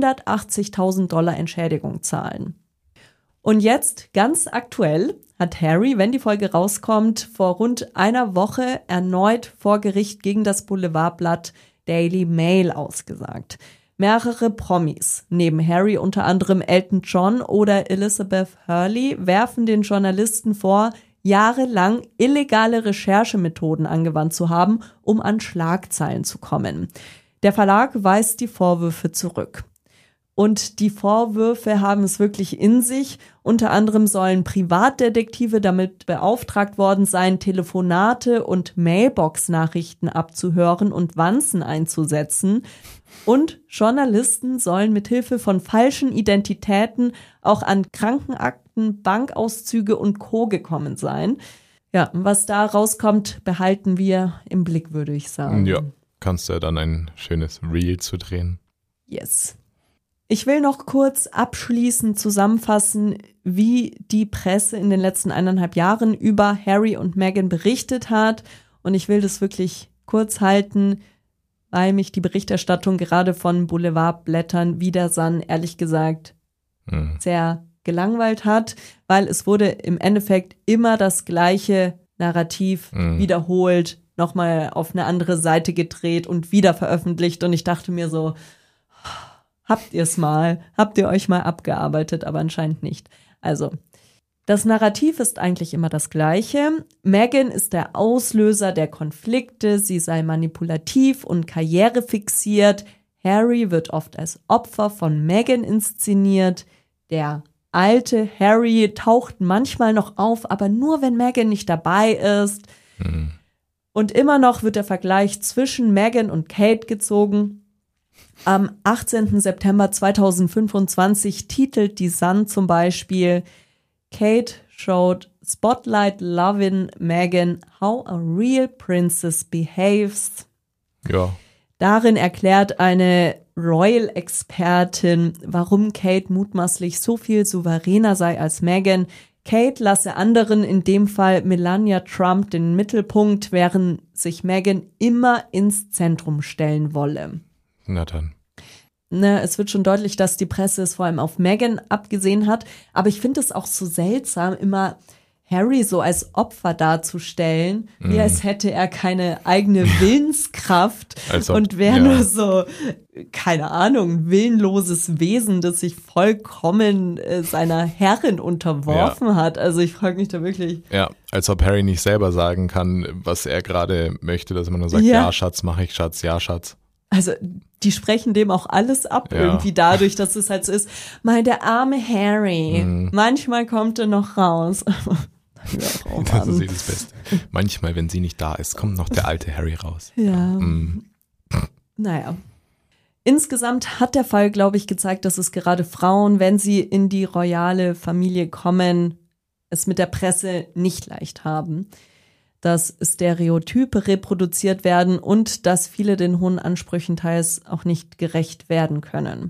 $180.000 Entschädigung zahlen. Und jetzt, ganz aktuell, hat Harry, wenn die Folge rauskommt, vor rund einer Woche erneut vor Gericht gegen das Boulevardblatt Daily Mail ausgesagt. Mehrere Promis, neben Harry unter anderem Elton John oder Elizabeth Hurley, werfen den Journalisten vor, jahrelang illegale Recherchemethoden angewandt zu haben, um an Schlagzeilen zu kommen. Der Verlag weist die Vorwürfe zurück. Und die Vorwürfe haben es wirklich in sich. Unter anderem sollen Privatdetektive damit beauftragt worden sein, Telefonate und Mailbox-Nachrichten abzuhören und Wanzen einzusetzen. Und Journalisten sollen mithilfe von falschen Identitäten auch an Krankenakten, Bankauszüge und Co. gekommen sein. Ja, was da rauskommt, behalten wir im Blick, würde ich sagen. Ja, kannst du ja dann ein schönes Reel zu drehen. Yes. Ich will noch kurz abschließend zusammenfassen, wie die Presse in den letzten 1,5 Jahren über Harry und Meghan berichtet hat. Und ich will das wirklich kurz halten, weil mich die Berichterstattung gerade von Boulevardblättern wie der Sun ehrlich gesagt sehr gelangweilt hat, weil es wurde im Endeffekt immer das gleiche Narrativ wiederholt, nochmal auf eine andere Seite gedreht und wieder veröffentlicht. Und ich dachte mir so, habt ihr euch mal abgearbeitet, aber anscheinend nicht. Also, das Narrativ ist eigentlich immer das gleiche. Meghan ist der Auslöser der Konflikte, sie sei manipulativ und karrierefixiert. Harry wird oft als Opfer von Meghan inszeniert. Der alte Harry taucht manchmal noch auf, aber nur wenn Meghan nicht dabei ist. Und immer noch wird der Vergleich zwischen Meghan und Kate gezogen. Am 18. September 2025 titelt die Sun zum Beispiel: Kate showed Spotlight loving Meghan how a real princess behaves. Ja. Darin erklärt eine Royal-Expertin, warum Kate mutmaßlich so viel souveräner sei als Meghan. Kate lasse anderen, in dem Fall Melania Trump, den Mittelpunkt, während sich Meghan immer ins Zentrum stellen wolle. Na dann. Es wird schon deutlich, dass die Presse es vor allem auf Meghan abgesehen hat. Aber ich finde es auch so seltsam, immer Harry so als Opfer darzustellen, wie als hätte er keine eigene Willenskraft und wäre nur so, keine Ahnung, ein willenloses Wesen, das sich vollkommen seiner Herrin unterworfen hat. Also ich frage mich da wirklich. Ja, als ob Harry nicht selber sagen kann, was er gerade möchte, dass man nur sagt, ja Schatz, mach ich, Schatz, ja Schatz. Also die sprechen dem auch alles ab irgendwie dadurch, dass es halt so ist. Mal der arme Harry, manchmal kommt er noch raus. Das ist das Beste. Manchmal, wenn sie nicht da ist, kommt noch der alte Harry raus. Ja. Naja. Insgesamt hat der Fall, glaube ich, gezeigt, dass es gerade Frauen, wenn sie in die royale Familie kommen, es mit der Presse nicht leicht haben. Dass Stereotype reproduziert werden und dass viele den hohen Ansprüchen teils auch nicht gerecht werden können.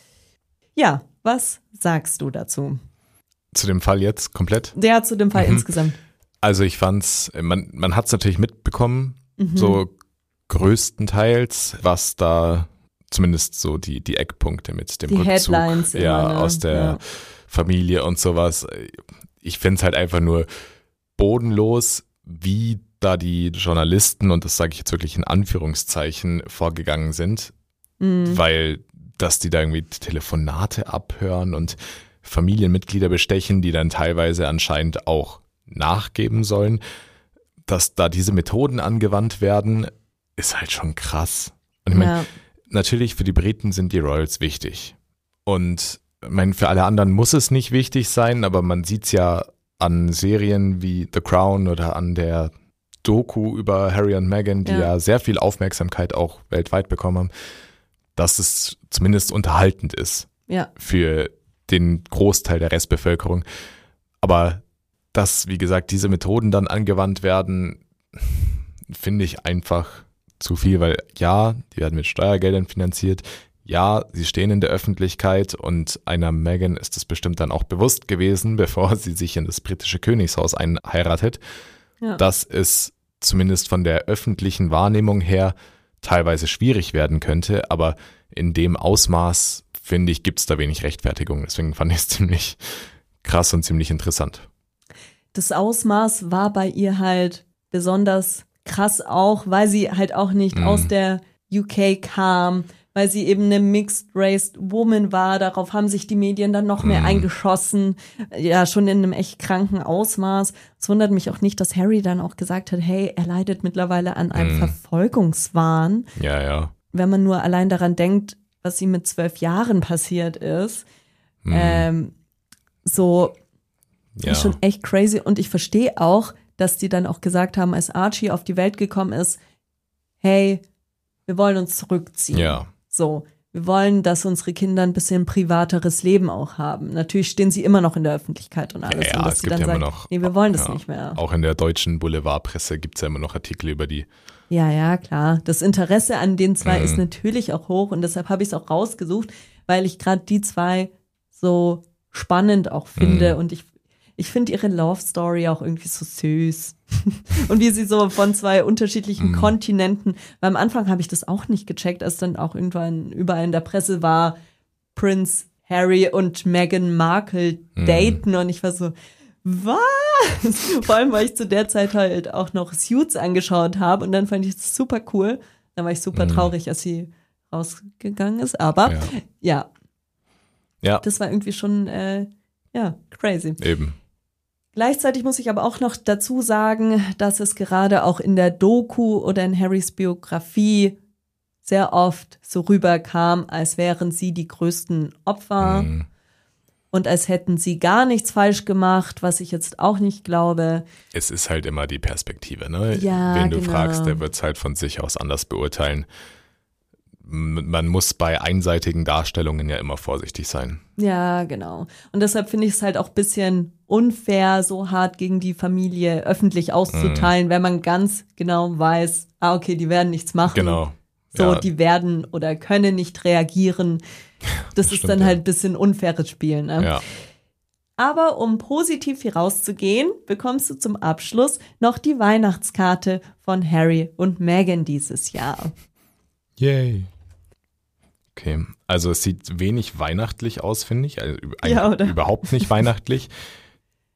Ja, was sagst du dazu? Zu dem Fall jetzt komplett? Ja, zu dem Fall insgesamt. Also ich fand's, man hat's natürlich mitbekommen, so größtenteils, was da zumindest so die Eckpunkte mit dem die Rückzug Headlines aus der Familie und sowas. Ich find's halt einfach nur bodenlos, wie da die Journalisten, und das sage ich jetzt wirklich in Anführungszeichen, vorgegangen sind, weil dass die da irgendwie Telefonate abhören und Familienmitglieder bestechen, die dann teilweise anscheinend auch nachgeben sollen, dass da diese Methoden angewandt werden, ist halt schon krass. Und ich meine, natürlich für die Briten sind die Royals wichtig. Und ich meine, für alle anderen muss es nicht wichtig sein, aber man sieht es ja an Serien wie The Crown oder an der Doku über Harry und Meghan, die ja sehr viel Aufmerksamkeit auch weltweit bekommen haben, dass es zumindest unterhaltend ist für den Großteil der Restbevölkerung. Aber dass, wie gesagt, diese Methoden dann angewandt werden, finde ich einfach zu viel, weil ja, die werden mit Steuergeldern finanziert, ja, sie stehen in der Öffentlichkeit und einer Meghan ist es bestimmt dann auch bewusst gewesen, bevor sie sich in das britische Königshaus einheiratet, dass es zumindest von der öffentlichen Wahrnehmung her teilweise schwierig werden könnte, aber in dem Ausmaß, finde ich, gibt es da wenig Rechtfertigung. Deswegen fand ich es ziemlich krass und ziemlich interessant. Das Ausmaß war bei ihr halt besonders krass auch, weil sie halt auch nicht aus der UK kam, weil sie eben eine Mixed-Race Woman war. Darauf haben sich die Medien dann noch mehr eingeschossen. Ja, schon in einem echt kranken Ausmaß. Es wundert mich auch nicht, dass Harry dann auch gesagt hat, hey, er leidet mittlerweile an einem Verfolgungswahn. Ja, ja. Wenn man nur allein daran denkt, was ihm mit 12 Jahren passiert ist. So ist schon echt crazy. Und ich verstehe auch, dass die dann auch gesagt haben, als Archie auf die Welt gekommen ist, hey, wir wollen uns zurückziehen. Ja. So, wir wollen, dass unsere Kinder ein bisschen privateres Leben auch haben. Natürlich stehen sie immer noch in der Öffentlichkeit und alles. Ja, und dass es sie gibt dann ja sagen, immer noch, nee, wir wollen das nicht mehr. Auch in der deutschen Boulevardpresse gibt es ja immer noch Artikel über die. Ja, klar. Das Interesse an den zwei ist natürlich auch hoch und deshalb habe ich es auch rausgesucht, weil ich gerade die zwei so spannend auch finde und ich finde ihre Love Story auch irgendwie so süß. Und wie sie so von zwei unterschiedlichen Kontinenten, weil am Anfang habe ich das auch nicht gecheckt, als dann auch irgendwann überall in der Presse war, Prince Harry und Meghan Markle daten und ich war so, was? Vor allem, weil ich zu der Zeit halt auch noch Suits angeschaut habe und dann fand ich das super cool. Dann war ich super traurig, als sie rausgegangen ist, aber ja. Das war irgendwie schon, crazy. Eben. Gleichzeitig muss ich aber auch noch dazu sagen, dass es gerade auch in der Doku oder in Harrys Biografie sehr oft so rüberkam, als wären sie die größten Opfer und als hätten sie gar nichts falsch gemacht, was ich jetzt auch nicht glaube. Es ist halt immer die Perspektive, ne? Ja, wen du genau. fragst, der wird es halt von sich aus anders beurteilen. Man muss bei einseitigen Darstellungen ja immer vorsichtig sein. Ja, genau. Und deshalb finde ich es halt auch ein bisschen unfair, so hart gegen die Familie öffentlich auszuteilen, wenn man ganz genau weiß, okay, die werden nichts machen. Genau. So, die werden oder können nicht reagieren. Das ist dann halt ein bisschen unfaires Spiel. Ne? Ja. Aber um positiv hier rauszugehen, bekommst du zum Abschluss noch die Weihnachtskarte von Harry und Meghan dieses Jahr. Yay. Okay, also es sieht wenig weihnachtlich aus, finde ich. Also Ja, oder? überhaupt nicht weihnachtlich.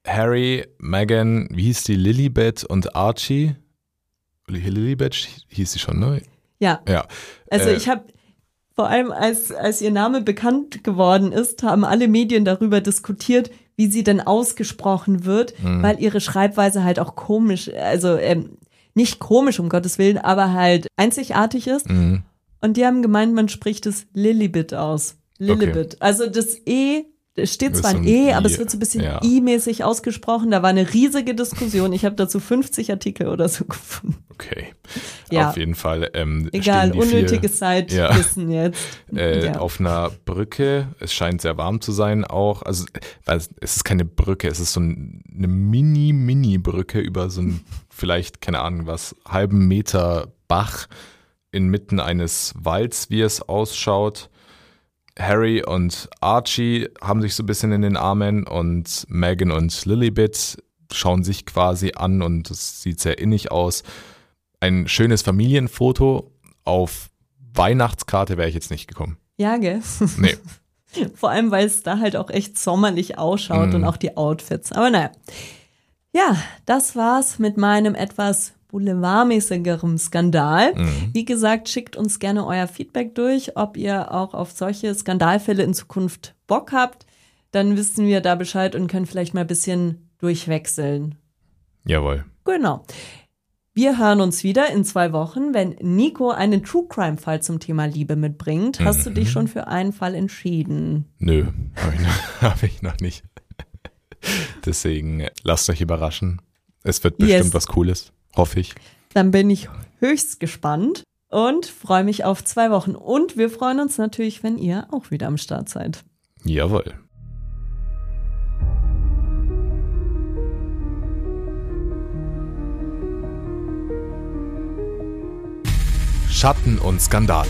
Harry, Meghan, wie hieß die, Lilibet und Archie? Lilibet hieß sie schon, ne? Ja. Also ich habe vor allem, als ihr Name bekannt geworden ist, haben alle Medien darüber diskutiert, wie sie denn ausgesprochen wird, weil ihre Schreibweise halt auch komisch, also nicht komisch, um Gottes Willen, aber halt einzigartig ist. Und die haben gemeint, man spricht es Lilibet aus. Lilibet. Okay. Also das E, es steht zwar ein E, aber es wird so ein bisschen I-mäßig ausgesprochen. Da war eine riesige Diskussion. Ich habe dazu 50 Artikel oder so gefunden. Okay. Ja. Auf jeden Fall. Egal, unnötiges Zeitwissen jetzt. Auf einer Brücke. Es scheint sehr warm zu sein auch. Also es ist keine Brücke, es ist so eine Mini-Brücke über so einen vielleicht, keine Ahnung was, halben Meter Bach inmitten eines Walds, wie es ausschaut. Harry und Archie haben sich so ein bisschen in den Armen und Meghan und Lilibet schauen sich quasi an und es sieht sehr innig aus. Ein schönes Familienfoto. Auf Weihnachtskarte wäre ich jetzt nicht gekommen. Ja, gell? Nee. Vor allem, weil es da halt auch echt sommerlich ausschaut und auch die Outfits. Aber naja. Ja, das war's mit meinem etwas boulevardmäßigerem Skandal. Wie gesagt, schickt uns gerne euer Feedback durch, ob ihr auch auf solche Skandalfälle in Zukunft Bock habt. Dann wissen wir da Bescheid und können vielleicht mal ein bisschen durchwechseln. Jawohl. Genau. Wir hören uns wieder in 2 Wochen, wenn Nico einen True-Crime-Fall zum Thema Liebe mitbringt. Hast du dich schon für einen Fall entschieden? Nö, hab ich noch nicht. Deswegen lasst euch überraschen. Es wird bestimmt was Cooles. Hoffe ich. Dann bin ich höchst gespannt und freue mich auf 2 Wochen. Und wir freuen uns natürlich, wenn ihr auch wieder am Start seid. Jawohl. Schatten und Skandale.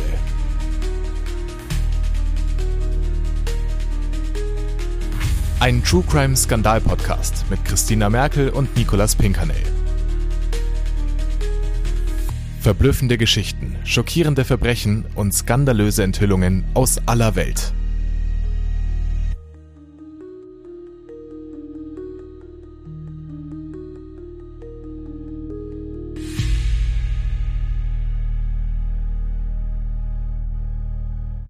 Ein True Crime Skandal Podcast mit Christina Merkel und Nicolas Pinkernell. Verblüffende Geschichten, schockierende Verbrechen und skandalöse Enthüllungen aus aller Welt.